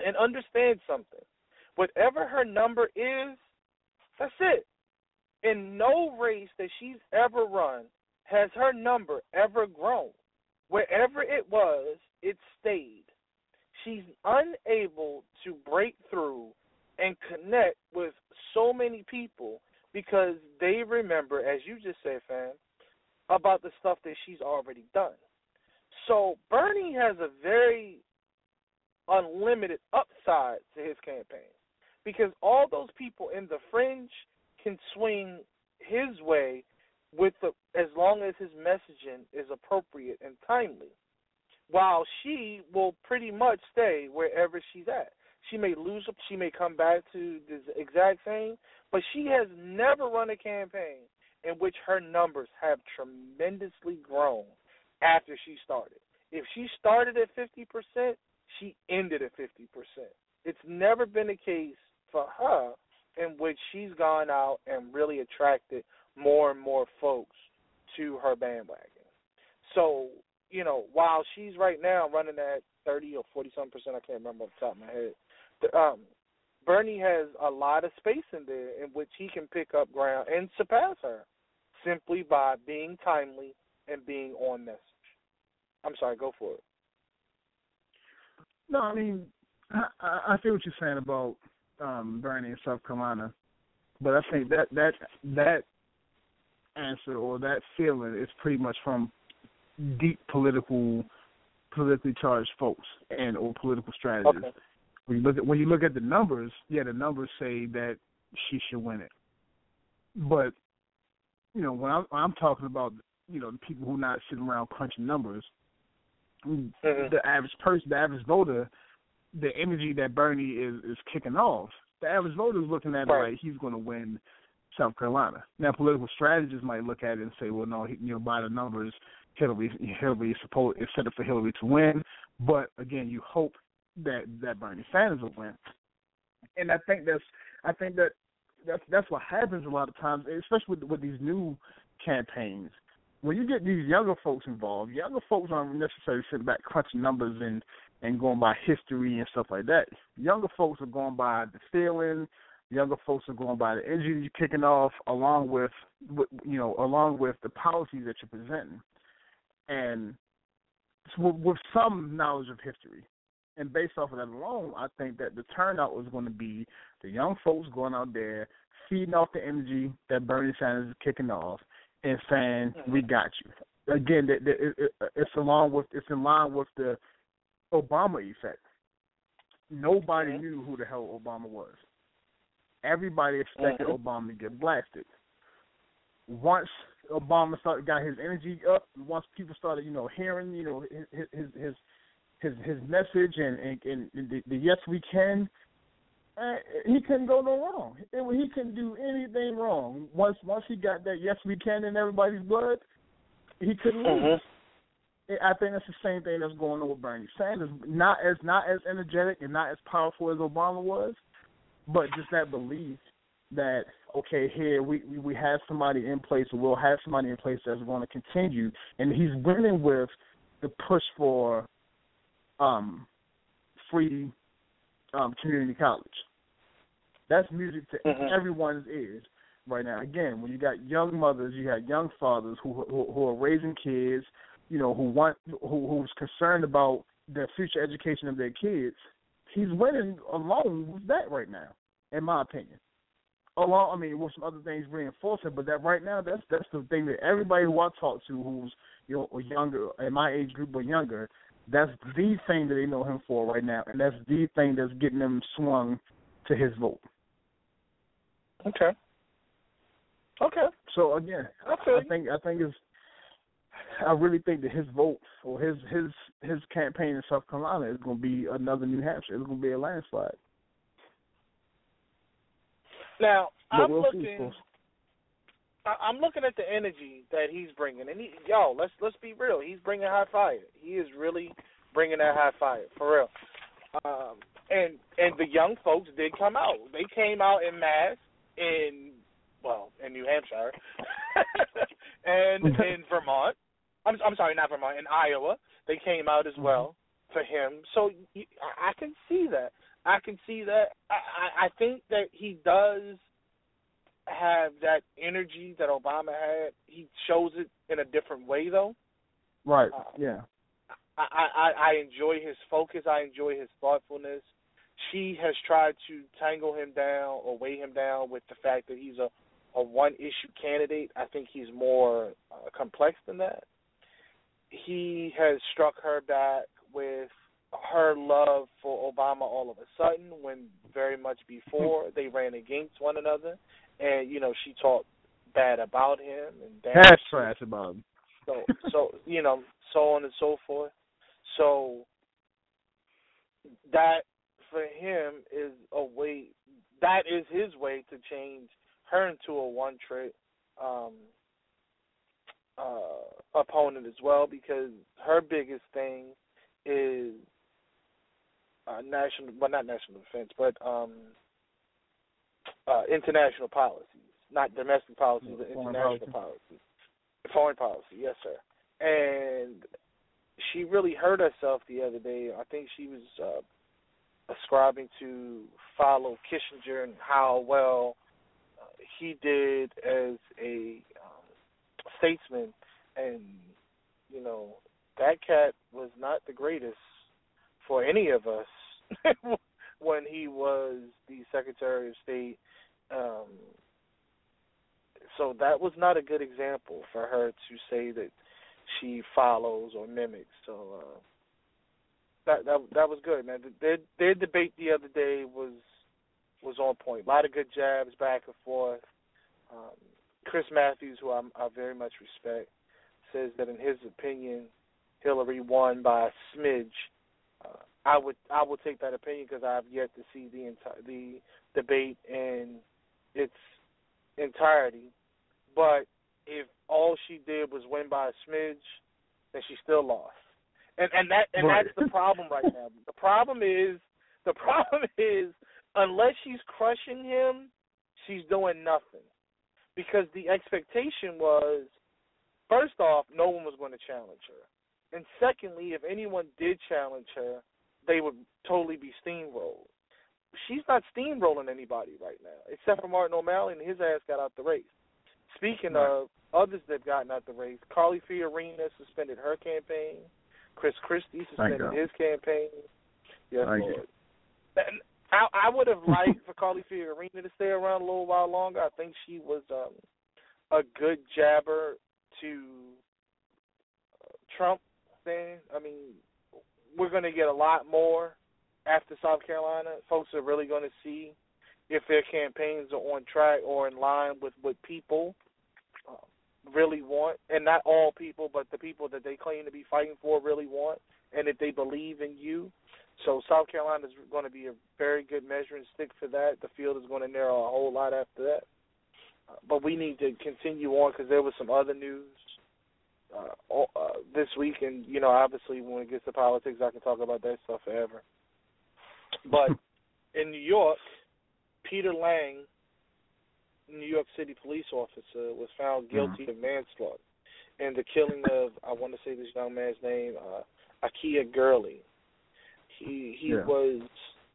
And understand something. Whatever her number is, that's it. In no race that she's ever run has her number ever grown. Wherever it was, it stayed. She's unable to break through and connect with so many people because they remember, as you just said, fam, about the stuff that she's already done. So Bernie has a very unlimited upside to his campaign because all those people in the fringe can swing his way with the, as long as his messaging is appropriate and timely, while she will pretty much stay wherever she's at. She may lose, she may come back to the exact same, but she has never run a campaign in which her numbers have tremendously grown after she started. If she started at fifty percent, she ended at fifty percent. It's never been a case for her in which she's gone out and really attracted more and more folks to her bandwagon. So, you know, while she's right now running at thirty or forty-some percent, I can't remember off the top of my head, the, um, Bernie has a lot of space in there in which he can pick up ground and surpass her simply by being timely and being on message. I'm sorry, go for it. No, I mean, I, I feel what you're saying about um, Bernie in South Carolina, but I think that that that answer or that feeling is pretty much from deep political, politically charged folks and or political strategists. Okay. When you look at when you look at the numbers, yeah, the numbers say that she should win it. But you know, when I'm, when I'm talking about, you know, the people who are not sitting around crunching numbers, mm-hmm. the average person, the average voter, the energy that Bernie is, is kicking off, the average voter is looking at right. it like he's going to win South Carolina. Now, political strategists might look at it and say, well, no, he, you know, by the numbers, Hillary, Hillary is supposed it's set up for Hillary to win. But again, you hope that that Bernie Sanders will win. And I think that's I think that that's that's what happens a lot of times, especially with with these new campaigns. When you get these younger folks involved, younger folks aren't necessarily sitting back crunching numbers and, and going by history and stuff like that. Younger folks are going by the feeling. Younger folks are going by the energy you're kicking off, along with, you know, along with the policies that you're presenting, and with, with some knowledge of history. And based off of that alone, I think that the turnout was going to be the young folks going out there, feeding off the energy that Bernie Sanders is kicking off, and saying, "We got you." Again, it, it, it, it's along with it's in line with the Obama effect. Nobody mm-hmm. knew who the hell Obama was. Everybody expected mm-hmm. Obama to get blasted. Once Obama started got his energy up, once people started, you know, hearing, you know, his his his his, his message and, and, and the, the yes we can, uh, he couldn't go no wrong. He couldn't do anything wrong. Once once he got that yes we can in everybody's blood, he couldn't lose. Mm-hmm. I think that's the same thing that's going on with Bernie Sanders. Not as not as energetic and not as powerful as Obama was, but just that belief that, okay, here we, we, we have somebody in place, or we'll have somebody in place that's going to continue. And he's winning with the push for um, free um, community college. That's music to mm-hmm. everyone's ears right now. Again, when you got young mothers, you got young fathers who who, who are raising kids, you know, who want who who's concerned about the future education of their kids. He's winning alone with that right now, in my opinion. Along, I mean, with some other things reinforcing, but that right now, that's that's the thing that everybody who I talk to who's, you know, younger, in my age group or younger, that's the thing that they know him for right now, and that's the thing that's getting them swung to his vote. Okay. Okay. So again, okay. I think I think it's. I really think that his vote or his his his campaign in South Carolina is going to be another New Hampshire. It's going to be a landslide. Now but I'm we'll looking. see, I'm looking at the energy that he's bringing, and he, yo, let's let's be real. He's bringing high fire. He is really bringing that high fire for real. Um, and and the young folks did come out. They came out in mass in well in New Hampshire and in Vermont. I'm I'm sorry, not Vermont. In Iowa, they came out as well for him. So I can see that. I can see that. I, I I think that he does have that energy that Obama had. He shows it in a different way, though. Right. Uh, Yeah. I, I, I enjoy his focus. I enjoy his thoughtfulness. She has tried to tangle him down or weigh him down with the fact that he's a, a one-issue candidate. I think he's more uh, complex than that. He has struck her back with her love for Obama all of a sudden, when very much before they ran against one another. And, you know, she talked bad about him. and Cash trash about him. So, so, you know, so on and so forth. So that, for him, is a way, that is his way to change her into a one-trick um, uh, opponent as well, because her biggest thing is uh, national, well, not national defense, but um, uh, international policies, not domestic policies, but international policy. Foreign policy, yes, sir. And she really hurt herself the other day. I think she was uh, ascribing to follow Kissinger and how well uh, he did as a um, statesman. And, you know, that cat was not the greatest for any of us when he was the Secretary of State. Um, so that was not a good example for her to say that she follows or mimics. So uh, that that that was good, man. Their their debate the other day was was on point. A lot of good jabs back and forth. Um, Chris Matthews, who I, I very much respect, says that in his opinion, Hillary won by a smidge. Uh, I would I would take that opinion because I have yet to see the entire the debate in its entirety. But if all she did was win by a smidge, then she still lost. And and that and right. that's the problem right now. The problem is the problem is unless she's crushing him, she's doing nothing. Because the expectation was, first off, no one was going to challenge her. And secondly, if anyone did challenge her, they would totally be steamrolled. She's not steamrolling anybody right now, except for Martin O'Malley, and his ass got out the race. Speaking right. of others that have gotten out the race, Carly Fiorina suspended her campaign. Chris Christie suspended his campaign. Yes, Thank Lord. And I, I would have liked for Carly Fiorina to stay around a little while longer. I think she was um, a good jabber to uh, Trump. Then I mean, we're going to get a lot more after South Carolina. Folks are really going to see if their campaigns are on track or in line with what people uh, really want, and not all people, but the people that they claim to be fighting for really want, and if they believe in you. So South Carolina is going to be a very good measuring stick for that. The field is going to narrow a whole lot after that. Uh, but we need to continue on because there was some other news uh, uh, this week, and, you know, obviously when it gets to politics, I can talk about that stuff forever. But in New York, Peter Lang, New York City police officer, was found guilty mm-hmm. of manslaughter in the killing of, I want to say this young man's name, uh, Akia Gurley. He he yeah. was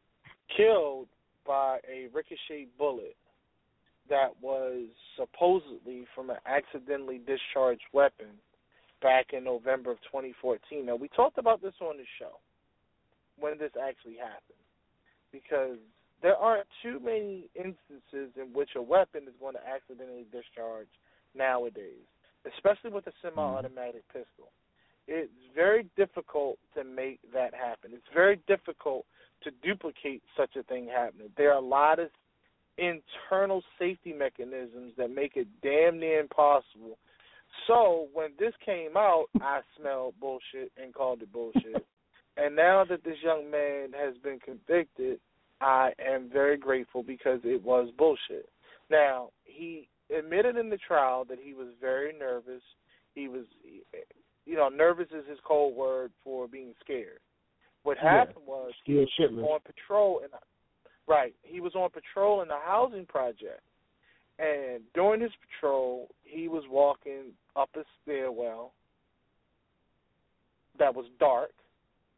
killed by a ricochet bullet that was supposedly from an accidentally discharged weapon back in November of twenty fourteen. Now, we talked about this on the show when this actually happened, because there aren't too many instances in which a weapon is going to accidentally discharge nowadays, especially with a semi-automatic pistol. It's very difficult to make that happen. It's very difficult to duplicate such a thing happening. There are a lot of internal safety mechanisms that make it damn near impossible. So when this came out, I smelled bullshit and called it bullshit. And now that this young man has been convicted, I am very grateful because it was bullshit. Now, he admitted in the trial that he was very nervous. He was, you know, nervous is his code word for being scared. What happened yeah. was he was shitless. on patrol, in, right, he was on patrol in a housing project. And during his patrol, he was walking up a stairwell that was dark,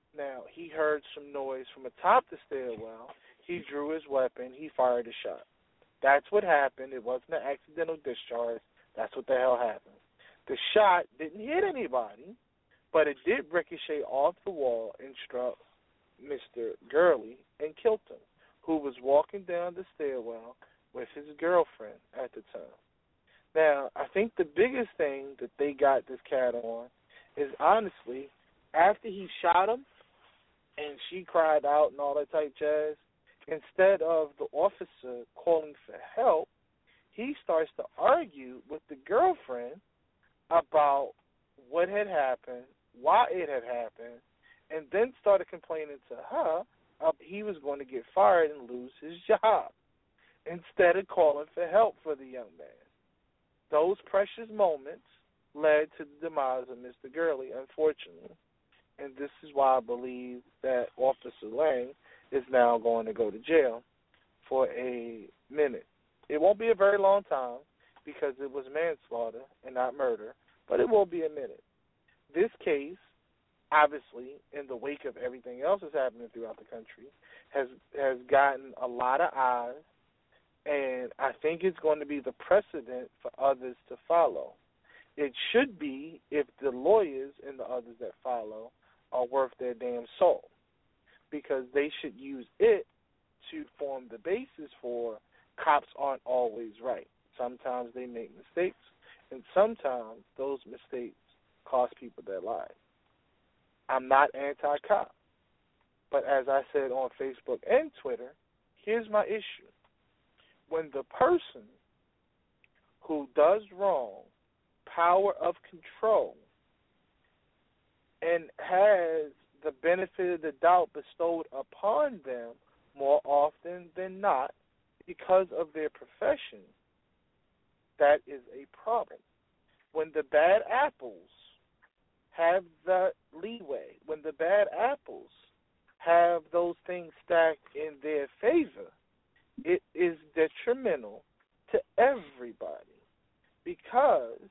Now, he heard some noise from atop the stairwell. He drew his weapon. He fired a shot. That's what happened. It wasn't an accidental discharge. That's what the hell happened. The shot didn't hit anybody, but it did ricochet off the wall and struck Mister Gurley and killed him, who was walking down the stairwell with his girlfriend at the time. Now, I think the biggest thing that they got this cat on is, honestly, after he shot him and she cried out and all that type jazz, instead of the officer calling for help, he starts to argue with the girlfriend about what had happened, why it had happened, and then started complaining to her uh, he was going to get fired and lose his job instead of calling for help for the young man. Those precious moments led to the demise of Mister Gurley, unfortunately, and this is why I believe that Officer Lang is now going to go to jail for a minute. It won't be a very long time because it was manslaughter and not murder, but it will be a minute. This case, obviously, in the wake of everything else that's happening throughout the country, has has gotten a lot of eyes, and I think it's going to be the precedent for others to follow. It should be if the lawyers and the others that follow are worth their damn soul, because they should use it to form the basis for cops aren't always right. Sometimes they make mistakes, and sometimes those mistakes cost people their lives. I'm not anti-cop, but as I said on Facebook and Twitter, here's my issue. When the person who does wrong, power of control, and has the benefit of the doubt bestowed upon them more often than not because of their profession, that is a problem. When the bad apples have the leeway, when the bad apples have those things stacked in their favor, it is detrimental to everybody because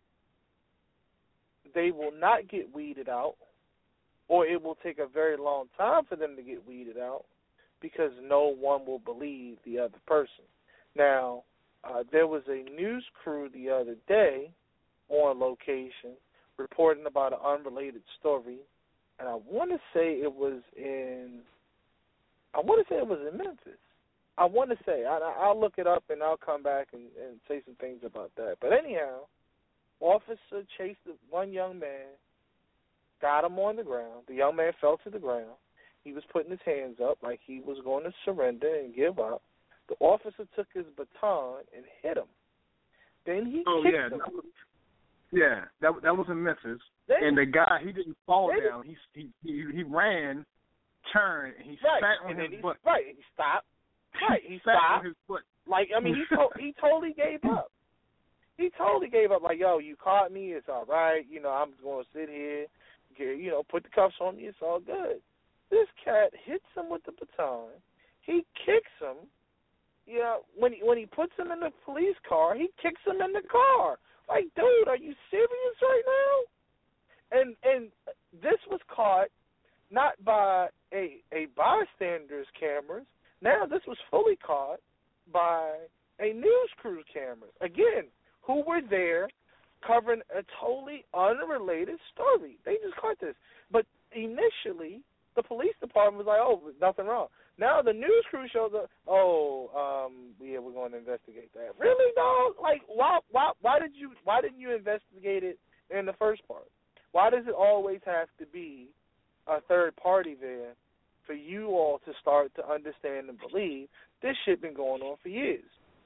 they will not get weeded out, or it will take a very long time for them to get weeded out because no one will believe the other person. Now, uh, there was a news crew the other day on location reporting about an unrelated story, and I want to say it was in, I want to say it was in Memphis. I want to say, I, I'll look it up and I'll come back and, and say some things about that. But anyhow, officer chased one young man, got him on the ground. The young man fell to the ground. He was putting his hands up like he was going to surrender and give up. The officer took his baton and hit him. Then he oh, kicked yeah. him. That was, yeah, that that was in Memphis. They, and the guy, he didn't fall they, down. He, he he he ran, turned, and he right. sat on and his he, butt. Right, he stopped. Right, he, he sat stopped. on his butt. Like, I mean, he to- he totally gave up. He totally gave up. Like, yo, you caught me. It's all right. You know, I'm going to sit here, get, you know, put the cuffs on me. It's all good. This cat hits him with the baton. He kicks him. You know, when he, when he puts him in the police car, he kicks him in the car. Like, dude, are you serious right now? And and this was caught not by a a bystander's cameras. Now this was fully caught by a news crew's cameras. Again, who were there covering a totally unrelated story. They just caught this. But initially, the police department was like, oh, nothing wrong. Now the news crew shows up, oh, um, yeah, we're going to investigate that. Really, dog? Like, why, why, why did you, why didn't you investigate it in the first part? Why does it always have to be a third party there for you all to start to understand and believe this shit been going on for years?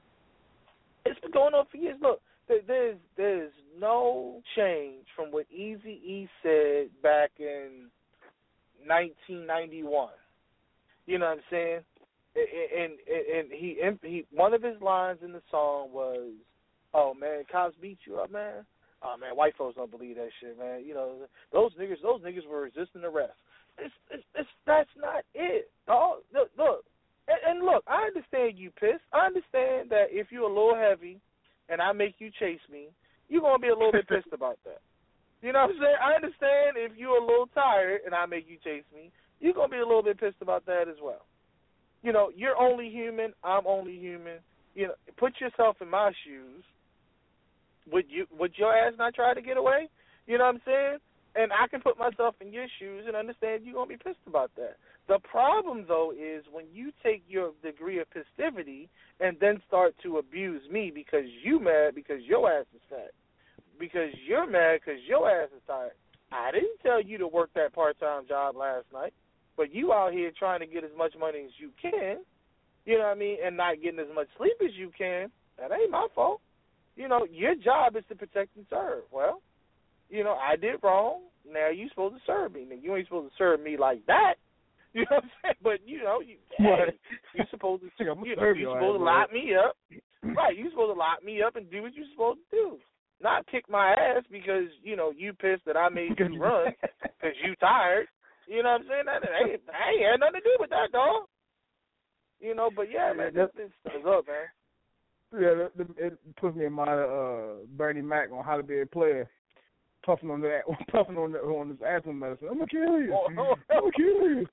It's been going on for years. Look, there, there's there's no change from what Eazy-E said back in nineteen ninety-one. You know what I'm saying? And and, and he, he one of his lines in the song was, "Oh man, cops beat you up, man. Oh man, white folks don't believe that shit, man. You know those niggas, those niggas were resisting arrest. It's, it's, it's that's not it, dog. Look, look, and, and look. I understand you pissed. I understand that if you're a little heavy, and I make you chase me, you're gonna be a little bit pissed about that. You know what I'm saying? I understand if you're a little tired and I make you chase me, you're going to be a little bit pissed about that as well. You know, you're only human. I'm only human. You know, put yourself in my shoes. Would you? Would your ass not try to get away? You know what I'm saying? And I can put myself in your shoes and understand you're going to be pissed about that. The problem, though, is when you take your degree of festivity and then start to abuse me because you mad because your ass is fat, because you're mad because your ass is tired. I didn't tell you to work that part-time job last night, but you out here trying to get as much money as you can, you know what I mean, and not getting as much sleep as you can. That ain't my fault. You know, your job is to protect and serve. Well, you know, I did wrong. Now you supposed to serve me. Now you ain't supposed to serve me like that. You know what I'm saying? But you know, you hey, you supposed to you know, you supposed to lock me up. Right, you supposed to lock me up and do what you're supposed to do. Not kick my ass because, you know, you pissed that I made you run because you tired. You know what I'm saying? That, that, ain't, that ain't had nothing to do with that, dog. You know, but yeah, man, this this stuff's up, man. Yeah, it puts me in mind of uh, Bernie Mac on How to Be a Player. Puffing on that, puffing on the, on his asthma medicine. I'm gonna kill you. Oh, oh, I'm gonna kill you.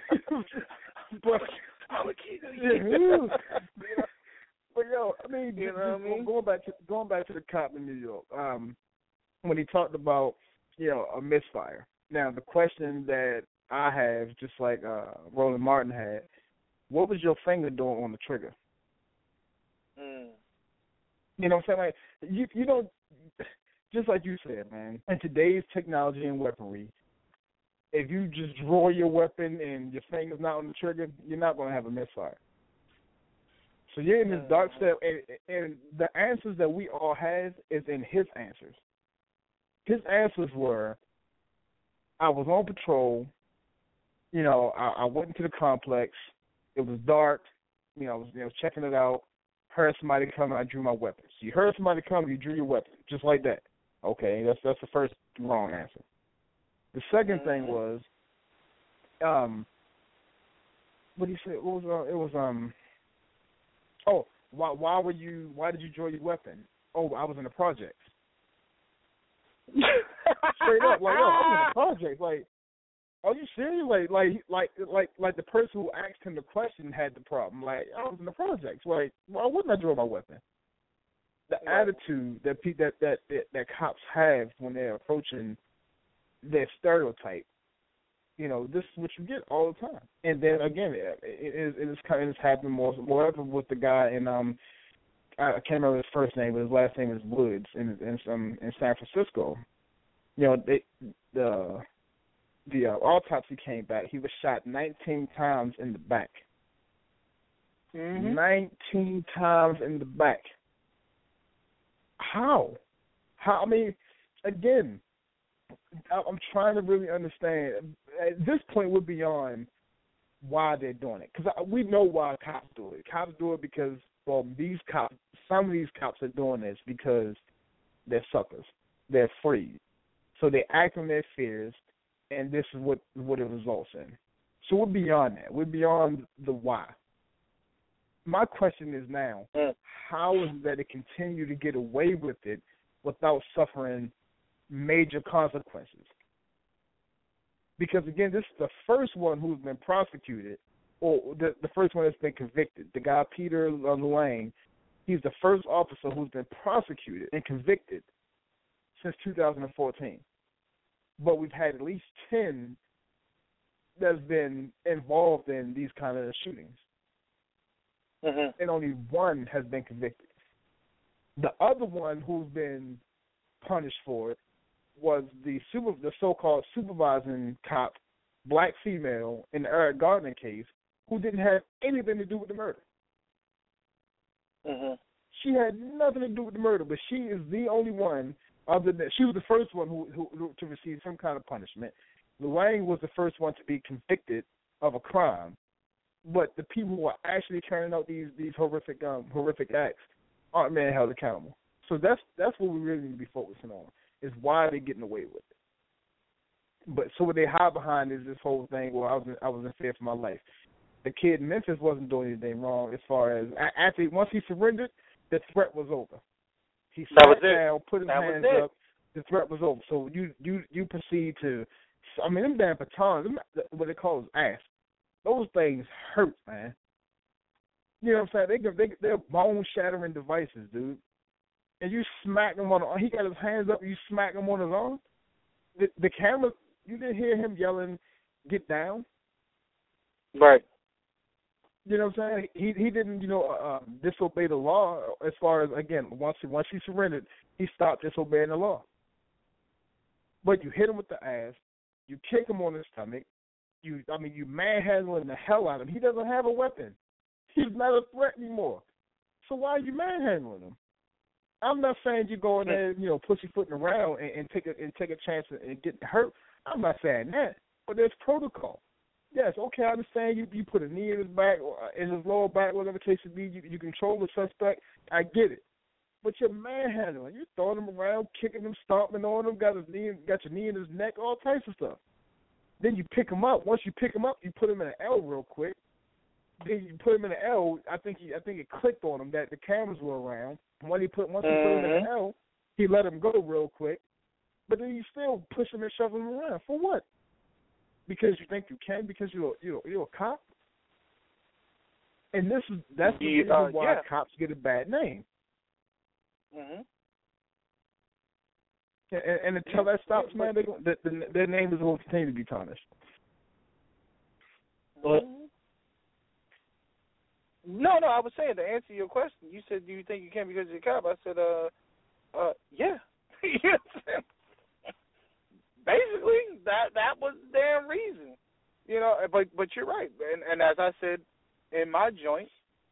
but I'm gonna kill you. Yeah. But yo, I mean, you know what I mean? going back to going back to the cop in New York, um, when he talked about you know a misfire. Now the question that I have, just like uh, Roland Martin had, what was your finger doing on the trigger? Mm. You know what I'm saying? Like you, you don't. Just like you said, man, in today's technology and weaponry, if you just draw your weapon and your finger's not on the trigger, you're not going to have a misfire. So you're in this dark step, and, and the answers that we all have is in his answers. His answers were, I was on patrol, you know, I, I went into the complex, it was dark, you know, I was, you know, checking it out, heard somebody come, I drew my weapon. So you heard somebody come, you drew your weapon, just like that. Okay, that's that's the first wrong answer. The second thing was, um, what did he say? What was uh, it was um, oh, why why were you? Why did you draw your weapon? Oh, I was in the projects. Straight up, like yo, I was in the projects. Like, are you serious? Like, like, like, like, like the person who asked him the question had the problem. Like, I was in the projects. Like, why wouldn't I draw my weapon? The right. attitude that, pe- that that that that cops have when they're approaching their stereotype, you know, this is what you get all the time. And then again, it, it, it is kind of it's happening more more with the guy in um I can't remember his first name, but his last name is Woods in in some in San Francisco. You know, they, the the uh, autopsy came back. He was shot nineteen times in the back. Mm-hmm. nineteen times in the back. How? How? I mean, again, I'm trying to really understand. At this point, we're beyond why they're doing it. Because we know why cops do it. Cops do it because, well, these cops, some of these cops are doing this because they're suckers. They're free. So they act on their fears, and this is what, what it results in. So we're beyond that. We're beyond the why. My question is now, how is it that it continue to get away with it without suffering major consequences? Because, again, this is the first one who's been prosecuted, or the, the first one that's been convicted. The guy, Peter Lane, he's the first officer who's been prosecuted and convicted since two thousand fourteen. But we've had at least ten that's been involved in these kind of shootings. Mm-hmm. And only one has been convicted. The other one who's been punished for it was the super, the so-called supervising cop, black female, in the Eric Gardner case, who didn't have anything to do with the murder. Mm-hmm. She had nothing to do with the murder, but she is the only one, other than, she was the first one who, who, who to receive some kind of punishment. Lorraine was the first one to be convicted of a crime. But the people who are actually carrying out these these horrific um, horrific acts aren't being held accountable. So that's that's what we really need to be focusing on, is why they're getting away with it. But so what they hide behind is this whole thing. Well, I was in, I was in fear for my life. The kid in Memphis wasn't doing anything wrong as far as after once he surrendered, the threat was over. He that sat was down, put his that hands up. The threat was over. So you you you proceed to, I mean, them damn batons, them, what they call is ass. Those things hurt, man. You know what I'm saying? They they they're bone shattering devices, dude. And you smack him on the, he got his hands up. You smack him on his arm. The, the camera, you didn't hear him yelling, "Get down." Right. You know what I'm saying? He he didn't, you know, uh, disobey the law as far as, again, once he, once he surrendered, he stopped disobeying the law. But you hit him with the ass, you kick him on his stomach, you I mean you manhandling the hell out of him. He doesn't have a weapon. He's not a threat anymore. So why are you manhandling him? I'm not saying you go in there, you know, pussyfooting around and, and take a and take a chance and get hurt. I'm not saying that, but there's protocol. Yes, okay, I understand you. You put a knee in his back or in his lower back, whatever the case may be. You, you control the suspect. I get it, but you're manhandling. You're throwing him around, kicking him, stomping on him. Got his knee, got your knee in his neck, all types of stuff. Then you pick him up. Once you pick him up, you put him in an L real quick. Then you put him in an L. I think he, I think it clicked on him that the cameras were around. When he put once he put him in an L, he let him go real quick. But then you still push him and shove him around for what? Because you think you can? Because you're you're, you're a cop? And this is that's the reason uh, why yeah. cops get a bad name. Mhm. And, and until that stops, man, they, the, the, their name is going to continue to be tarnished. But no, no, I was saying to answer your question. You said, "Do you think you can because you're a cop?" I said, "Uh, uh, yeah." Basically, that that was the damn reason, you know. But but you're right, and and as I said in my joint,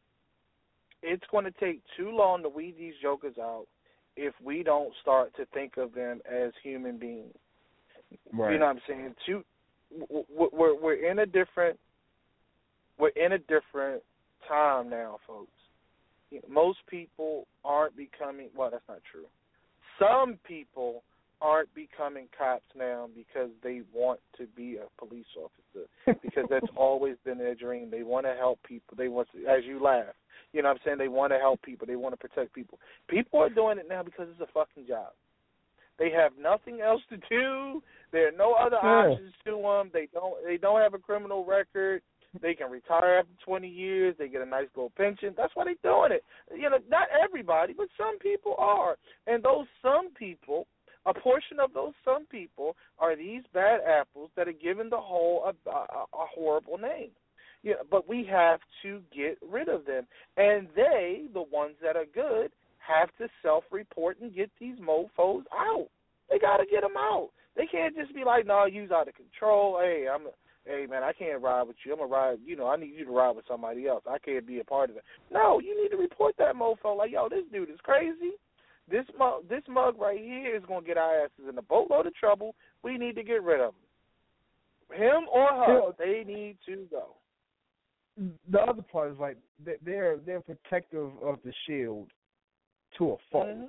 it's going to take too long to weed these jokers out if we don't start to think of them as human beings. Right. You know what I'm saying? Too, we're we're in a different we're in a different time now, folks. You know, most people aren't becoming. Well, that's not true. Some people aren't becoming cops now because they want to be a police officer, because that's always been their dream. They want to help people. They want to, as you laugh, you know what I'm saying? They want to help people. They want to protect people. People are doing it now because it's a fucking job. They have nothing else to do. There are no other yeah. options to them. They don't, they don't have a criminal record. They can retire after twenty years. They get a nice little pension. That's why they're doing it. You know, not everybody, but some people are. And those some people, a portion of those some people are these bad apples that are given the whole a, a, a horrible name. Yeah, but we have to get rid of them. And they, the ones that are good, have to self-report and get these mofos out. They got to get them out. They can't just be like, no, you's out of control. Hey, I'm, hey man, I can't ride with you. I'm gonna ride. You know, I need you to ride with somebody else. I can't be a part of it. No, you need to report that mofo. Like, yo, this dude is crazy. This mug, this mug right here is going to get our asses in a boatload of trouble. We need to get rid of him. Him or her, Yeah. they need to go. The other part is like they're they're protective of the shield to a fault. Mm-hmm.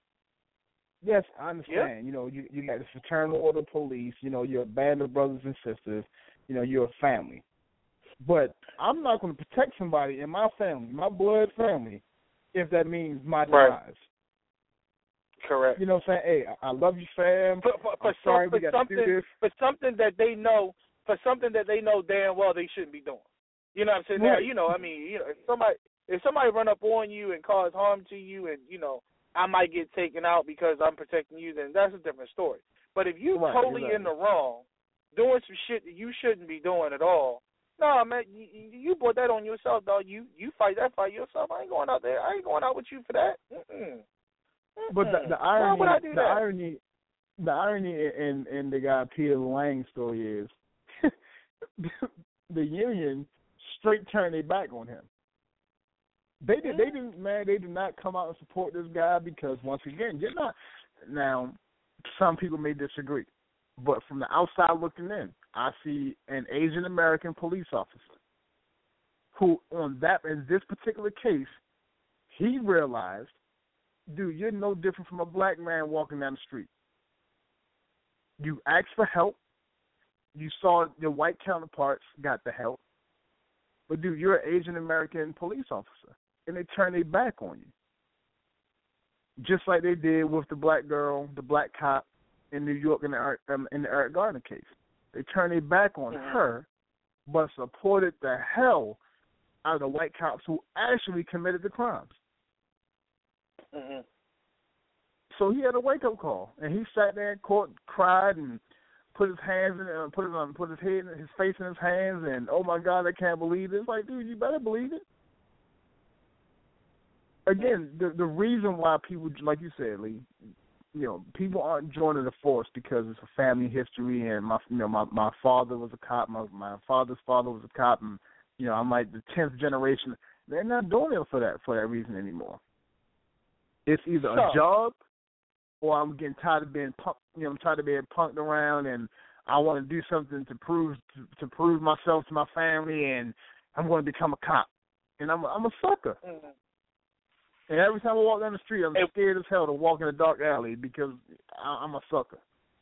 Yes, I understand. Yep. You know, you you got the fraternal order police. You know, you're a band of brothers and sisters. You know, you're a family. But I'm not going to protect somebody in my family, my blood family, if that means my Right. demise. Correct. You know what I'm saying? Hey, I love you, fam. For, for, for I'm sorry some, we for got to do something, this. for something that they know, for something that they know damn well they shouldn't be doing. You know what I'm saying? Right. Now, you know, I mean, you know, if somebody if somebody run up on you and cause harm to you, and you know, I might get taken out because I'm protecting you, then that's a different story. But if you Right, totally exactly. in the wrong, doing some shit that you shouldn't be doing at all, no, man, you, you brought that on yourself, dog. You you fight that fight yourself. I ain't going out there. I ain't going out with you for that. Mm-mm. But the, the Why irony, would I do the that? irony, the irony in in the guy Peter Lang story is the union straight turned their back on him. They did. They didn't. Man, they did not come out and support this guy because once again, you're not. Now, some people may disagree, but from the outside looking in, I see an Asian American police officer who, on that in this particular case, he realized, dude, you're no different from a black man walking down the street. You asked for help. You saw your white counterparts got the help. But, dude, you're an Asian American police officer, and they turn their back on you. just like they did with the black girl, the black cop in New York in the Eric, um, in the Eric Garner case. They turned their back on mm-hmm. her, but supported the hell out of the white cops who actually committed the crimes. Mm-hmm. So he had a wake up call, and he sat there in court, cried, and put his hands in, uh, put his um, put his head, his face in his hands, and oh my God, I can't believe it. It's like, dude, you better believe it. Again, the the reason why people, like you said, Lee, you know, people aren't joining the force because it's a family history, and my, you know, my my father was a cop, my my father's father was a cop, and you know, I'm like the tenth generation. They're not doing it for that for that reason anymore. It's either a job, or I'm getting tired of being punk, you know, I'm tired of being punked around, and I want to do something to prove to, to prove myself to my family, and I'm going to become a cop, and I'm a, I'm a sucker. Mm-hmm. And every time I walk down the street, I'm scared as hell to walk in a dark alley because I, I'm a sucker.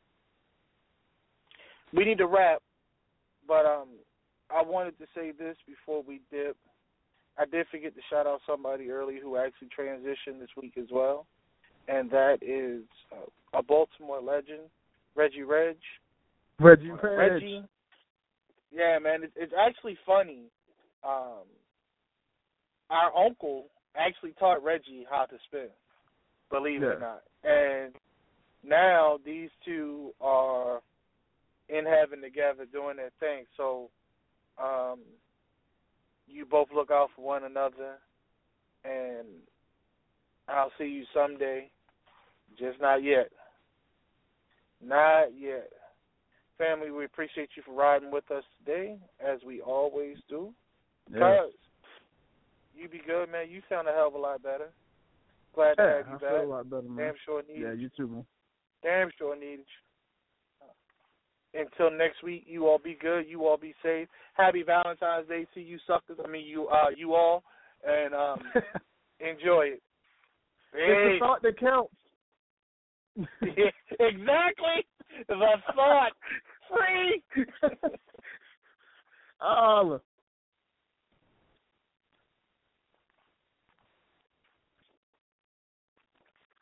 We need to wrap, but um, I wanted to say this before we dip. I did forget to shout out somebody early who actually transitioned this week as well, and that is uh, a Baltimore legend, Reggie Reg. Reggie uh, Reg. Reggie. Yeah, man, it, it's actually funny. Um, our uncle actually taught Reggie how to spin, believe yeah. it or not. And now these two are in heaven together doing their thing. So um, you both look out for one another, and I'll see you someday, just not yet. Not yet. Family, we appreciate you for riding with us today, as we always do. Yeah. Cuz, you be good, man. You sound a hell of a lot better. Glad yeah, to have you I back. feel a lot better, man. Damn sure needed Yeah, you too, man. Damn sure needed you. Until next week, you all be good. You all be safe. Happy Valentine's Day to you suckers. I mean, you uh, you all. And um, enjoy it. It's the thought that counts. Yeah, exactly. The thought. Free. Oh.